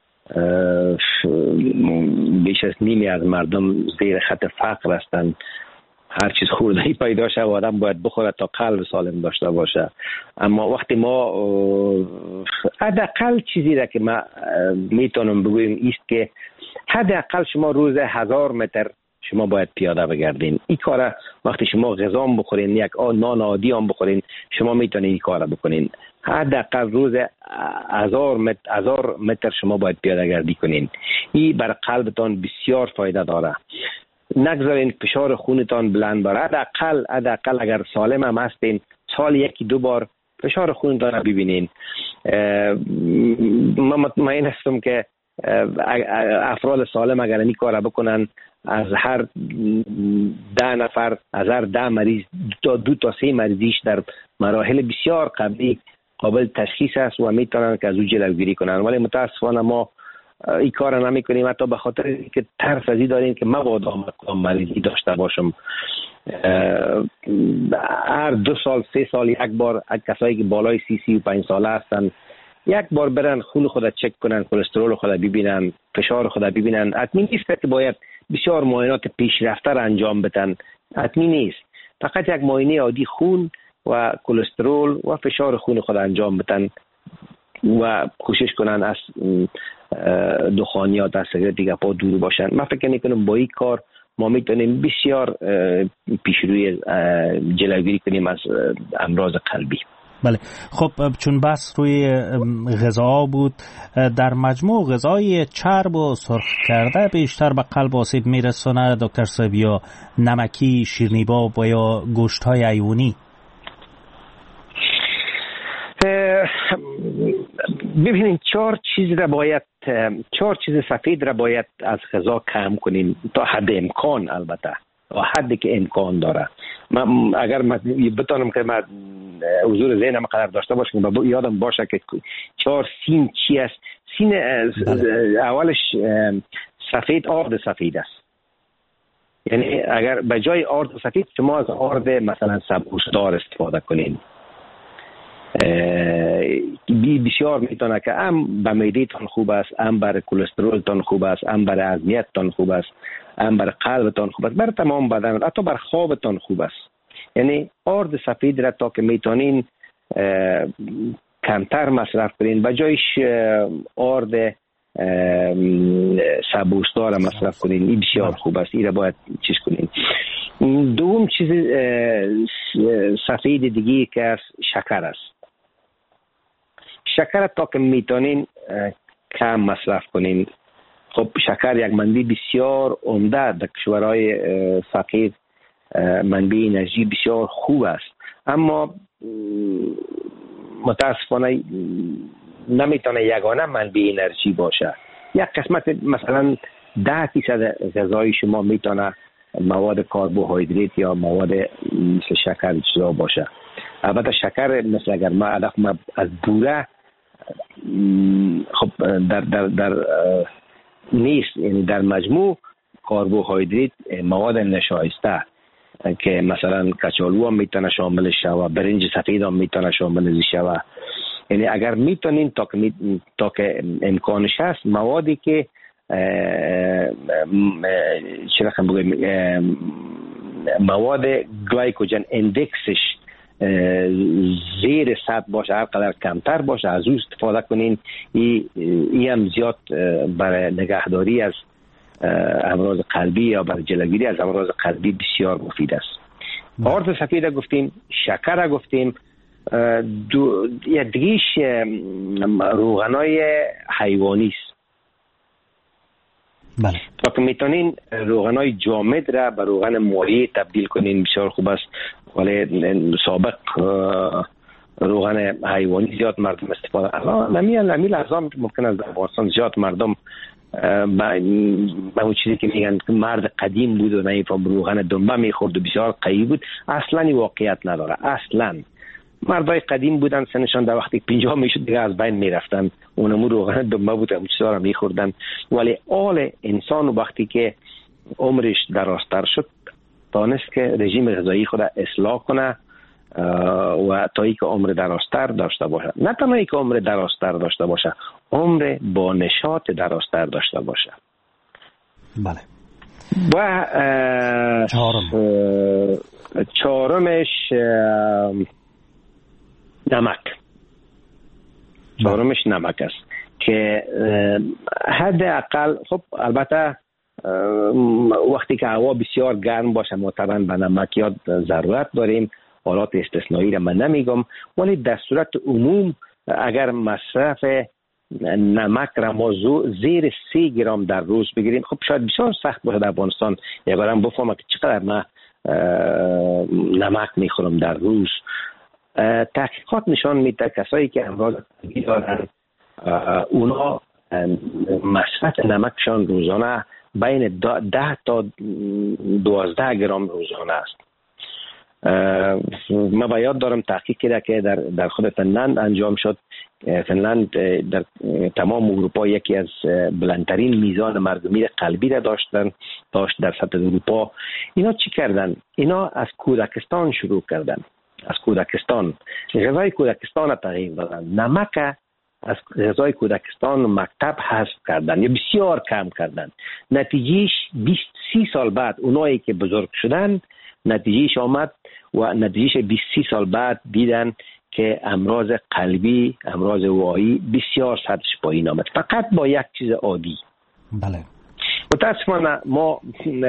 بیش از نیمی از مردم زیر خط فقر هستند، هر چیز خوردنی پیدا شه و آدم باید بخوره تا قلب سالم داشته باشه. اما وقتی ما حداقل چیزی را که ما میتونم بگویم ایست که حداقل شما روز 1000 متر شما باید پیاده بگردین. این کار وقتی شما غذا بخورین، یک نان عادی هم بخورین، شما میتونین این کار بکنین. حداقل روز 1000 متر شما باید پیاده گردی کنین. این بر قلبتان بسیار فایده داره. نگذارین فشار خونتان بلند بره. حداقل اگر سالم هم هستین، سال 1-2 بار فشار خونتان رو ببینین. من مطمئن هستم که افراد سالم اگر این کار بکنن، از هر 10 نفر، از هر 10 مریض 2 تا 3 مریضیش در مراحل بسیار قبلی قابل تشخیص است و میتونن که از او جلوگیری کنن. ولی متاسفانه ما این کار نمیکنیم، حتی به خاطر که ترس از این داریم که مبادا مریضی داشته باشم. هر 2 سال 3 سال یک بار کسایی که بالای 35 ساله هستن یک بار برن خون خود چک کنن، کلسترول خود ببینن، فشار خود ببینن. حتمی نیست که باید بسیار معاینات پیشرفته را انجام بدن، حتمی نیست. فقط یک معاینه عادی خون و کلسترول و فشار خون خود انجام بدن و کوشش کنن از دخانیات از سیگارت دیگه پا دور باشن. من فکر میکنم با این کار ما میتونیم بسیار پیشروی جلوگیری کنیم از امراض قلبی. بله، خب چون بس روی غذا بود، در مجموع غذای چرب و سرخ کرده بیشتر به قلب آسیب میرسونه دکتر صاحب، یا نمکی، شیرینی‌باب و یا گوشت‌های حیوانی؟ ببینید، چهار چیز سفید را باید از غذا کم کنیم تا حد امکان، البته تا حدی که امکان داره. من اگر بتونم که من حضور ذهنم قرار داشته باشم و یادم باشه که 4 سین چی است. سین اولش سفید، آرد سفید است. یعنی اگر به جای آرد سفید شما از آرد مثلا سبوسدار استفاده کنین، بسیار میتونه که هم به معده‌تان خوب است، هم برای کلسترولتان خوب است، هم برای عظمیتتان خوب است، هم برای قلبتان خوب است، برای تمام بدن، حتی برای خوابتان خوب است. یعنی آرد سفید را تا که میتونین کمتر مصرف کنین، به جایش آرد سبوسدار مصرف کنین. این بسیار خوب است، این را باید چیز کنین. دوم چیز سفید دیگه که شکر است. شکر تا که میتونین کم مصرف کنین. خب شکر یک منبع بسیار عمده در کشورهای فقیر، منبع انرژی بسیار خوب است، اما متاسفانه نمیتونه یگانه منبع انرژی باشه. یک قسمت مثلا 10% غذای شما میتونه مواد کربوهیدرات یا مواد مثل شکر اجرا باشه. البته شکر مثل اگر ما از بوره خب در نیست، یعنی در مجموع کربوهیدرات مواد نشایسته که مثلا کچالو هم میتونه شامل شوه، برنج سفید هم میتونه شامل شوه. یعنی اگر میتونین تا که امکانش هست موادی که چه رقم بگویم، مواد گلایکوژن اندکسش زیر 100 باشه، هر قدر کمتر باشه از او استفاده کنین. این هم زیاد برای نگهداری از امراض قلبی یا برای جلوگیری از امراض قلبی بسیار مفید است. آرد سفید گفتیم، شکر گفتیم، دیگه‌اش روغنای حیوانی است. بله. تا که میتونین روغنای جامد را به روغن مایع تبدیل کنین بسیار خوب است. ولی سابق روغن حیوانی زیاد مردم استفاده نمی لحظه ممکن است در افغانستان زیاد مردم به اون چیزی که میگن مرد قدیم بود و نمیفهم روغن دنبه میخورد و بسیار قوی بود، اصلا این واقعیت نداره. اصلا مردای قدیم بودن سنشان در وقتی 50 میشد دیگه از بین میرفتن، اونمو روغن دنبه بود همون چیزا رو میخوردن. ولی آل انسان وقتی که عمرش درازتر شد دانست که رژیم غذایی خود اصلاح کنه و تا ای که عمر درازتر داشته باشه. نه تنها ای که عمر درازتر داشته باشه، عمر با نشاط درازتر داشته باشه. بله. و چهارمش نمک. چهارمش نمک است که حداقل، خب البته وقتی که هوا بسیار گرم باشه ما طبعا به نمکیات ضرورت داریم، حالات استثنایی را من نمیگم، ولی در صورت عموم اگر مصرف نمک را ما زیر 3 گرم در روز بگیریم، خب شاید بسیار سخت باشه در افغانستان یک بارم بفهمم که چقدر من نمک میخورم در روز. تحقیقات نشان میده کسایی که امراض قلبی دارن اونا مصرف نمکشان روزانه بین 10 تا 12 گرم روزانه است. من به یاد دارم تحقیقی که در خود فنلند انجام شد. فنلند در تمام اروپا یکی از بلندترین میزان مرگومیر قلبی را داشت در سطح اروپا. اینا چی کردن؟ اینا از کودکستان شروع کردن. از کودکستان غذای کودکستان را تغییر دادن. نمک از غذای کودکستان و مکتب حذف کردن یا بسیار کم کردن. نتیجهش 20-30 سال بعد اونایی که بزرگ شدن نتیجهش آمد و نتیجهش 20-30 سال بعد دیدن که امراض قلبی، امراض واهی بسیار سطحش پایین آمد، فقط با یک چیز عادی. بله. متاسفانه ما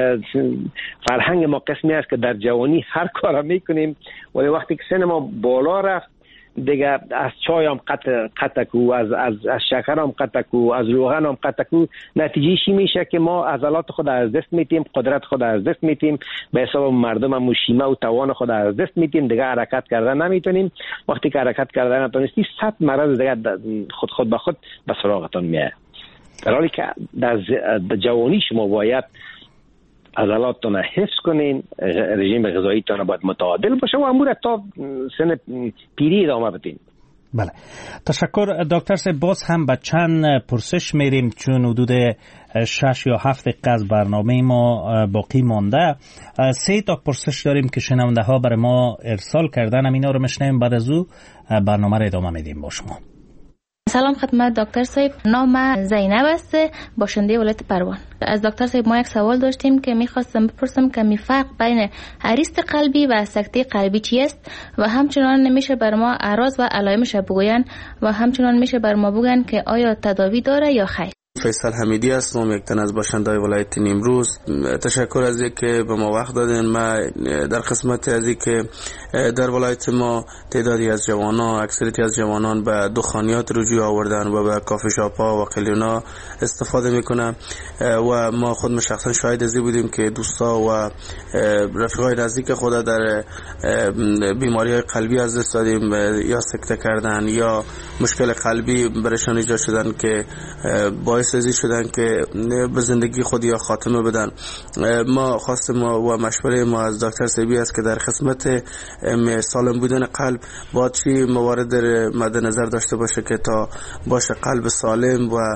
فرهنگ ما قسمی است که در جوانی هر کار میکنیم، ولی وقتی که سن ما بالا رفت دیگه از چای هم قطع کو، از شکر هم قطع کو، از روغن هم قطع کو، نتیجهش میشه که ما عضلات خود از دست میتیم، قدرت خود از دست میتیم، به حساب مردم هم شیمه و توان خود از دست میتیم، دیگه حرکت کردن نمیتونیم. وقتی که حرکت کردن نتونستی 100 مرض دیگه خود به خود به سراغتون میاد، در حالی که در جوانی شما باید عضلاتتون حفظ کنین، رژیم غذاییتون باید متعادل باشه و امور تا سن پیری ادامه بدین. بله، تشکر دکتر صاحب. باز هم به چند پرسش میریم چون حدود 6 یا 7 دقیقه از برنامه ما باقی مانده. 3 تا پرسش داریم که شنونده ها برای ما ارسال کردن، اینا رو میشنویم، بعد از او برنامه رو ادامه میدیم با شما. سلام خدمت دکتر صاحب، نام زینب است، باشنده ولایت پروان. از دکتر صاحب ما یک سوال داشتیم که میخواستم بپرسم که فرق بین اریست قلبی و سکته قلبی چی است و همچنان نمیشه بر ما اعراض و علائمش بگوین و همچنان میشه بر ما بگن که آیا تداوی داره یا خیر. فیصل حمیدی هستم، یک تن از باشنده‌های ولایت نیمروز. تشکر از اینکه به ما وقت دادین. ما در قسمت از اینکه در ولایت ما تعدادی از جوانان، اکثریتی از جوانان به دخانیات رجوع آوردن و به کافی شاپ‌ها و قلیونا استفاده میکنن و ما خود شخصا شاهد از این بودیم که دوستا و رفیقای نزدیک خود در بیماری‌های قلبی از دست دادیم، یا سکته کردن یا مشکل قلبی برشان ایجاد شدن که باعث ازی شدن که به زندگی خود یا خاتمه بدن. ما خواستیم و مشوره ما از دکتر سیبی است که در خدمت سالم بودن قلب با چی موارد در مد نظر داشته باشه که تا باشه قلب سالم و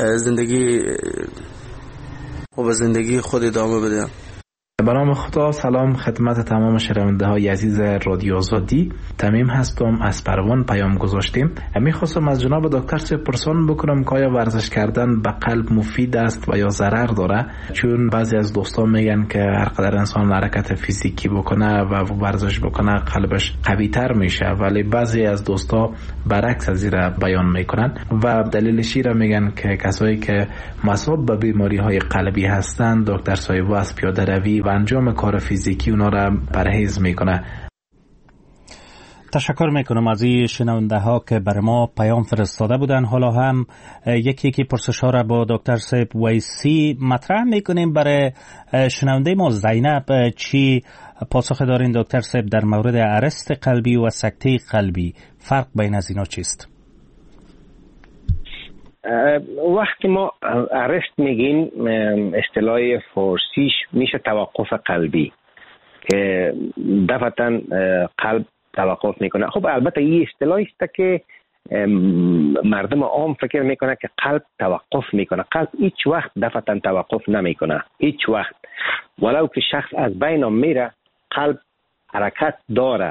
زندگی خود ادامه بده. به نام خدا. سلام خدمت تمام شنونده های عزیز رادیو آزادی. تمیم هستم، از پروان پیام گذاشتیم. میخواستم از جناب دکتر صاحب پرسان بکنم که آیا ورزش کردن به قلب مفید است و یا ضرر داره؟ چون بعضی از دوستان میگن که هر قدر انسان حرکت فیزیکی بکنه و ورزش بکنه قلبش قوی تر میشه، ولی بعضی از دوستا برعکس از این بیان میکنن و دلیلش را میگن که کسایی که مصاب به بیماری های قلبی هستند دکتر صاحب از پیاده روی و انجام کار فیزیکی اونا را پرهیز میکنه. تشکر میکنم از این شنونده ها که برای ما پیام فرستاده بودن. حالا هم یکی پرسش ها را با دکتر صاحب ویسی مطرح میکنیم. برای شنونده ما زینب چی پاسخ دارین دکتر صاحب در مورد ارست قلبی و سکته قلبی؟ فرق بین از اینا چیست؟ وقتی ما ارست میگیم اصطلاح فارسیش میشه توقف قلبی که دفعتاً قلب توقف میکنه. خب البته این اصطلاحی است که مردم عام فکر میکنه که قلب توقف میکنه. قلب هیچ وقت دفعتاً توقف نمیکنه، هیچ وقت. ولو که شخص از بین میره قلب حرکت داره،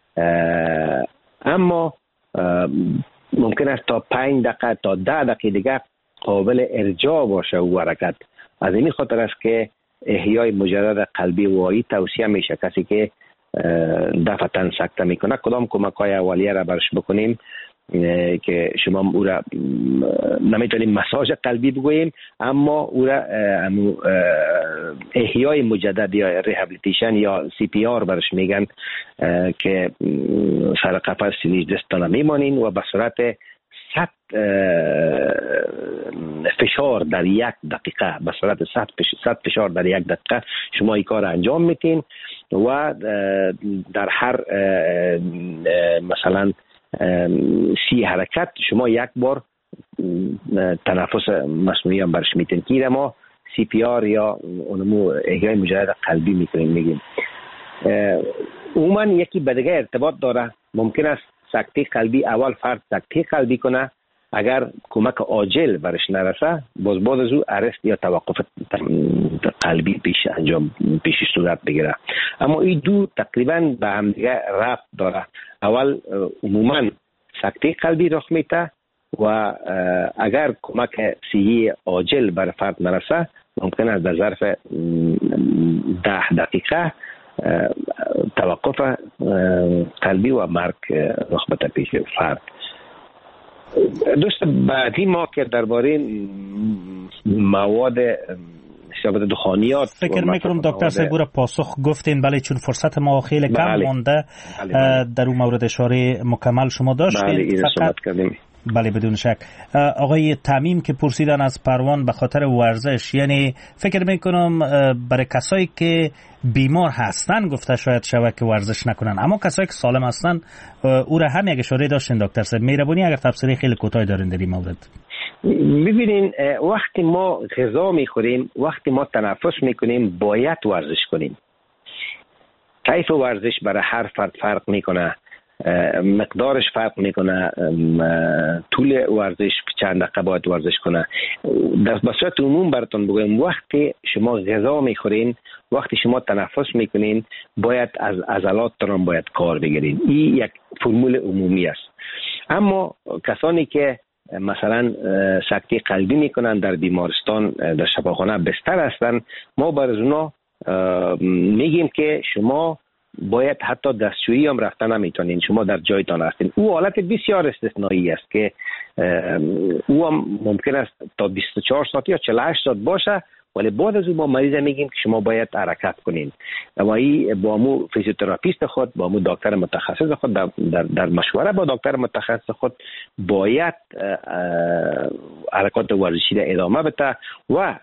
اما ممکن است تا 5 دقیقه تا 10 دقیقه دیگه قابل ارجاع باشه و حرکت. از این خاطر است که احیای مجدد قلبی واهی توصیه میشه. کسی که دفعتاً سکته میکنه کدام کمک‌های اولیه را برش بکنیم که شما او را نمیتونیم مساژ قلبی بگوییم، اما او را احیای مجدد یا ریهابیلیتیشن یا CPR برش میگن که سر قفس سینیش دستانه میمانین و به صورت 100 فشار در 1 دقیقه، به صورت 100 فشار در 1 دقیقه شما این کار انجام میتین و در هر مثلا 30 حرکت شما یک بار تنفس مصنوعی هم برش میتین که ما CPR یا اونمو احیای مجدد قلبی میگیم. عموما یکی به دیگه ارتباط داره. ممکن است سکته قلبی اول فرد سکته قلبی کنه، اگر کمک عاجل برش نرسه باز از او ارست یا توقف قلبی پیش صورت بگیره. اما این دو تقریبا به هم دیگه ربط داره. اول عموما سکته قلبی رخ میده و اگر کمک صحی عاجل بر فرد نرسه ممکن است در ظرف 10 دقیقه توقف قلبی و مرگ رخ پیش فرد. دوست بعدی ما که درباره مواد شبه دخانیات فکر میکنم دکتر صاحب را پاسخ گفتین، بله، چون فرصت ما خیلی کم مونده. در اون مورد اشاره مکمل شما داشتین. فقط بله بدون شک. آقای تمیم که پرسیدن از پروان به خاطر ورزش، یعنی فکر میکنم برای کسایی که بیمار هستن گفته شاید شود که ورزش نکنن، اما کسایی که سالم هستن او را هم یک اشاره داشتین دکتر صاحب. مهربانی اگر تفسیری خیلی کوتاهی دارین در این مورد. ببینین وقتی ما غذا میخوریم، وقتی ما تنفس میکنیم، باید ورزش کنیم. کیف ورزش برای هر فرد فرق میکنه، مقدارش فرق میکنه، طول ورزش چند دقیقه باید ورزش کنه. در صورت عموم براتون بگویم وقتی شما غذا میخورین، وقتی شما تنفس میکنین، باید از عضلاتتون باید کار بگیرین. این یک فرمول عمومی است. اما کسانی که مثلا سکته قلبی میکنن، در بیمارستان در شفاخانه بستر هستن، ما برای اونا میگیم که شما باید حتی دستشویی هم رفتن نمیتونین، شما در جایتان هستین. او حالت بسیار استثنایی است که او هم ممکن است تا 24 ساعت یا 48 ساعت باشه، ولی بعد از او با مریض میگیم که شما باید حرکت کنین. و این با مو فیزیوتراپیست خود، با مو دکتر متخصص خود در مشوره با دکتر متخصص خود باید حرکات ورزشی را ادامه بده. و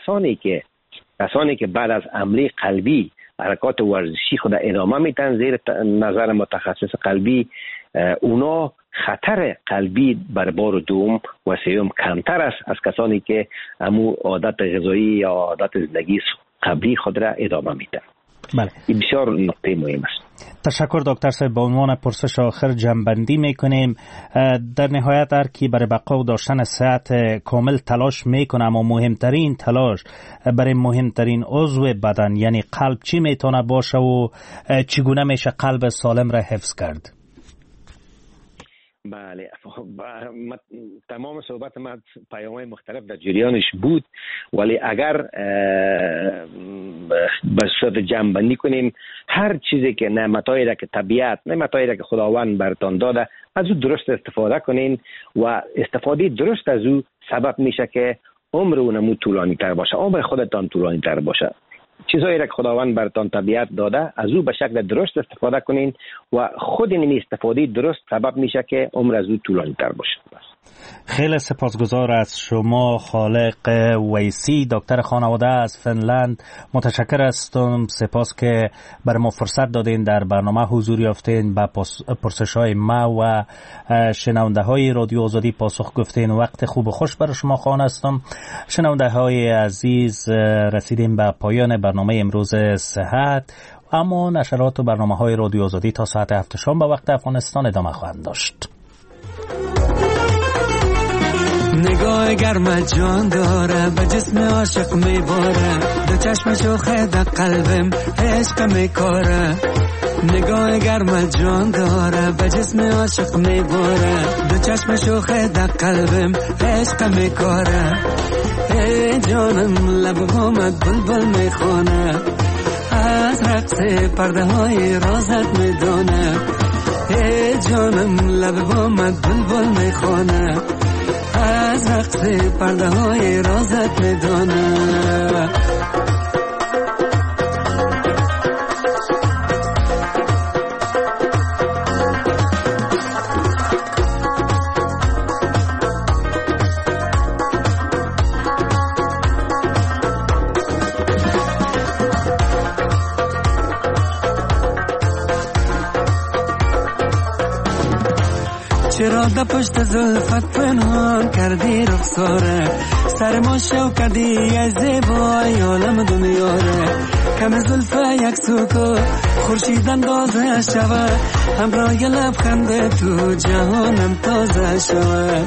کسانی که بعد از عملی قلبی حرکات ورزشی خود ادامه میتن زیر نظر متخصص قلبی، اونا خطر قلبی بر بار دوم و سوم کمتر است از کسانی که همو عادت غذایی یا عادت زندگی قبلی خود را ادامه میتن. بله. این بسیار نکته مهم است. تشکر دکتر صاحب. به عنوان پرسش آخر جنبندی میکنیم. در نهایت هر کی برای بقا و داشتن صحت کامل تلاش میکنه، اما مهمترین تلاش برای مهمترین عضو بدن یعنی قلب چی میتونه باشه و چگونه میشه قلب سالم را حفظ کرد؟ بله، تمام صحبت من پیام‌های مختلف در جریانش بود، ولی اگر به صورت جمع‌بندی کنیم، هر چیزی که نعمتایی را که طبیعت، نعمتایی را که خداوند برتان داده، از او درست استفاده کنین و استفاده درست از او سبب میشه که عمر اونمو طولانی تر باشه، عمر خودتان طولانی تر باشه. چیزایی را که خداوند برتان طبیعت داده، از او به شکل درست استفاده کنین و خود این استفاده درست سبب میشه که عمر از او طولانی تر باشه. خیلی سپاسگزار از شما خالق ویسی، دکتر خانواده از فنلند. متشکر هستم. سپاس که بر ما فرصت دادین در برنامه حضور یافتین، به پرسش‌های ما و شنونده‌های رادیو آزادی پاسخ گفتین. وقت خوب و خوش برای شما خواهان هستم. شنونده‌های عزیز، رسیدیم به پایان برنامه امروز صحت، اما نشرات و برنامه‌های رادیو آزادی تا ساعت 7 شام به وقت افغانستان ادامه خواهند داشت. نگاه گرم جان داره، به جسم عاشق میباره، دو چشم شوخه در قلبم عشق میکاره. نگاه گرم جان داره، به جسم عاشق میباره، دو چشم شوخه در قلبم عشق میکاره. ای جانم لب همت بلبل میخونه، از رقص پرده های رازت میدونه. ای جانم لب همت بلبل میخونه، از رقص پرده های رازت میدونه. چرا در پشت زلفت پنهان کردی رخساره، سر ما شو کردی ای زیبای عالم دنیاره. کم زلفه یک سوکو خورشید اندازه شوه، همراه لبخند تو جهانم تازه شوه.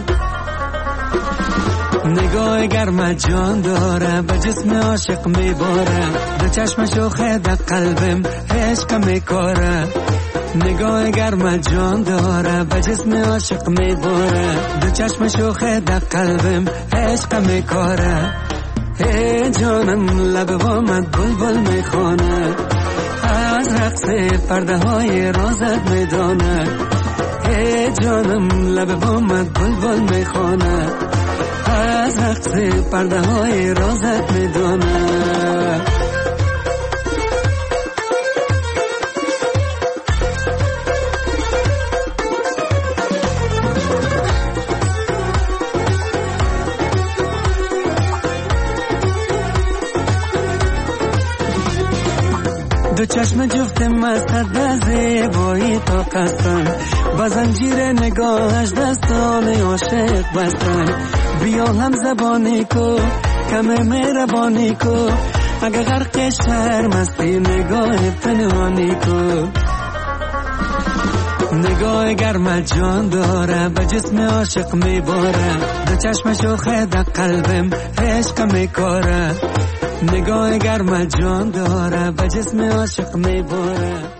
نگاه گرم جان داره، به جسم عاشق میباره، دو چشم شوخه در قلبم عشق میکاره. نگاه گرم جان داره، به جسم عاشق میباره، دو چشم شوخه در قلبم عشق میکاره. ای جانم لب وامد بلبل میخونه، از رقص پرده های رازت میداند ای جانم لب بامت بلبل میخواند از رقص پرده های رازت میداند دو چشم جفت مستت به زیبایی تا قصدن با زنجیر نگاهش دستان عاشق بستن بیا هم زبانی کو کم مهربانی کو اگه غرق شرم هستی نگاه پنهانی کو نگاه گرم جان داره به جسم عاشق میباره دو چشم شوخه در قلبم عشق میکاره نگاه گرم جان داره به جسم عاشق میباره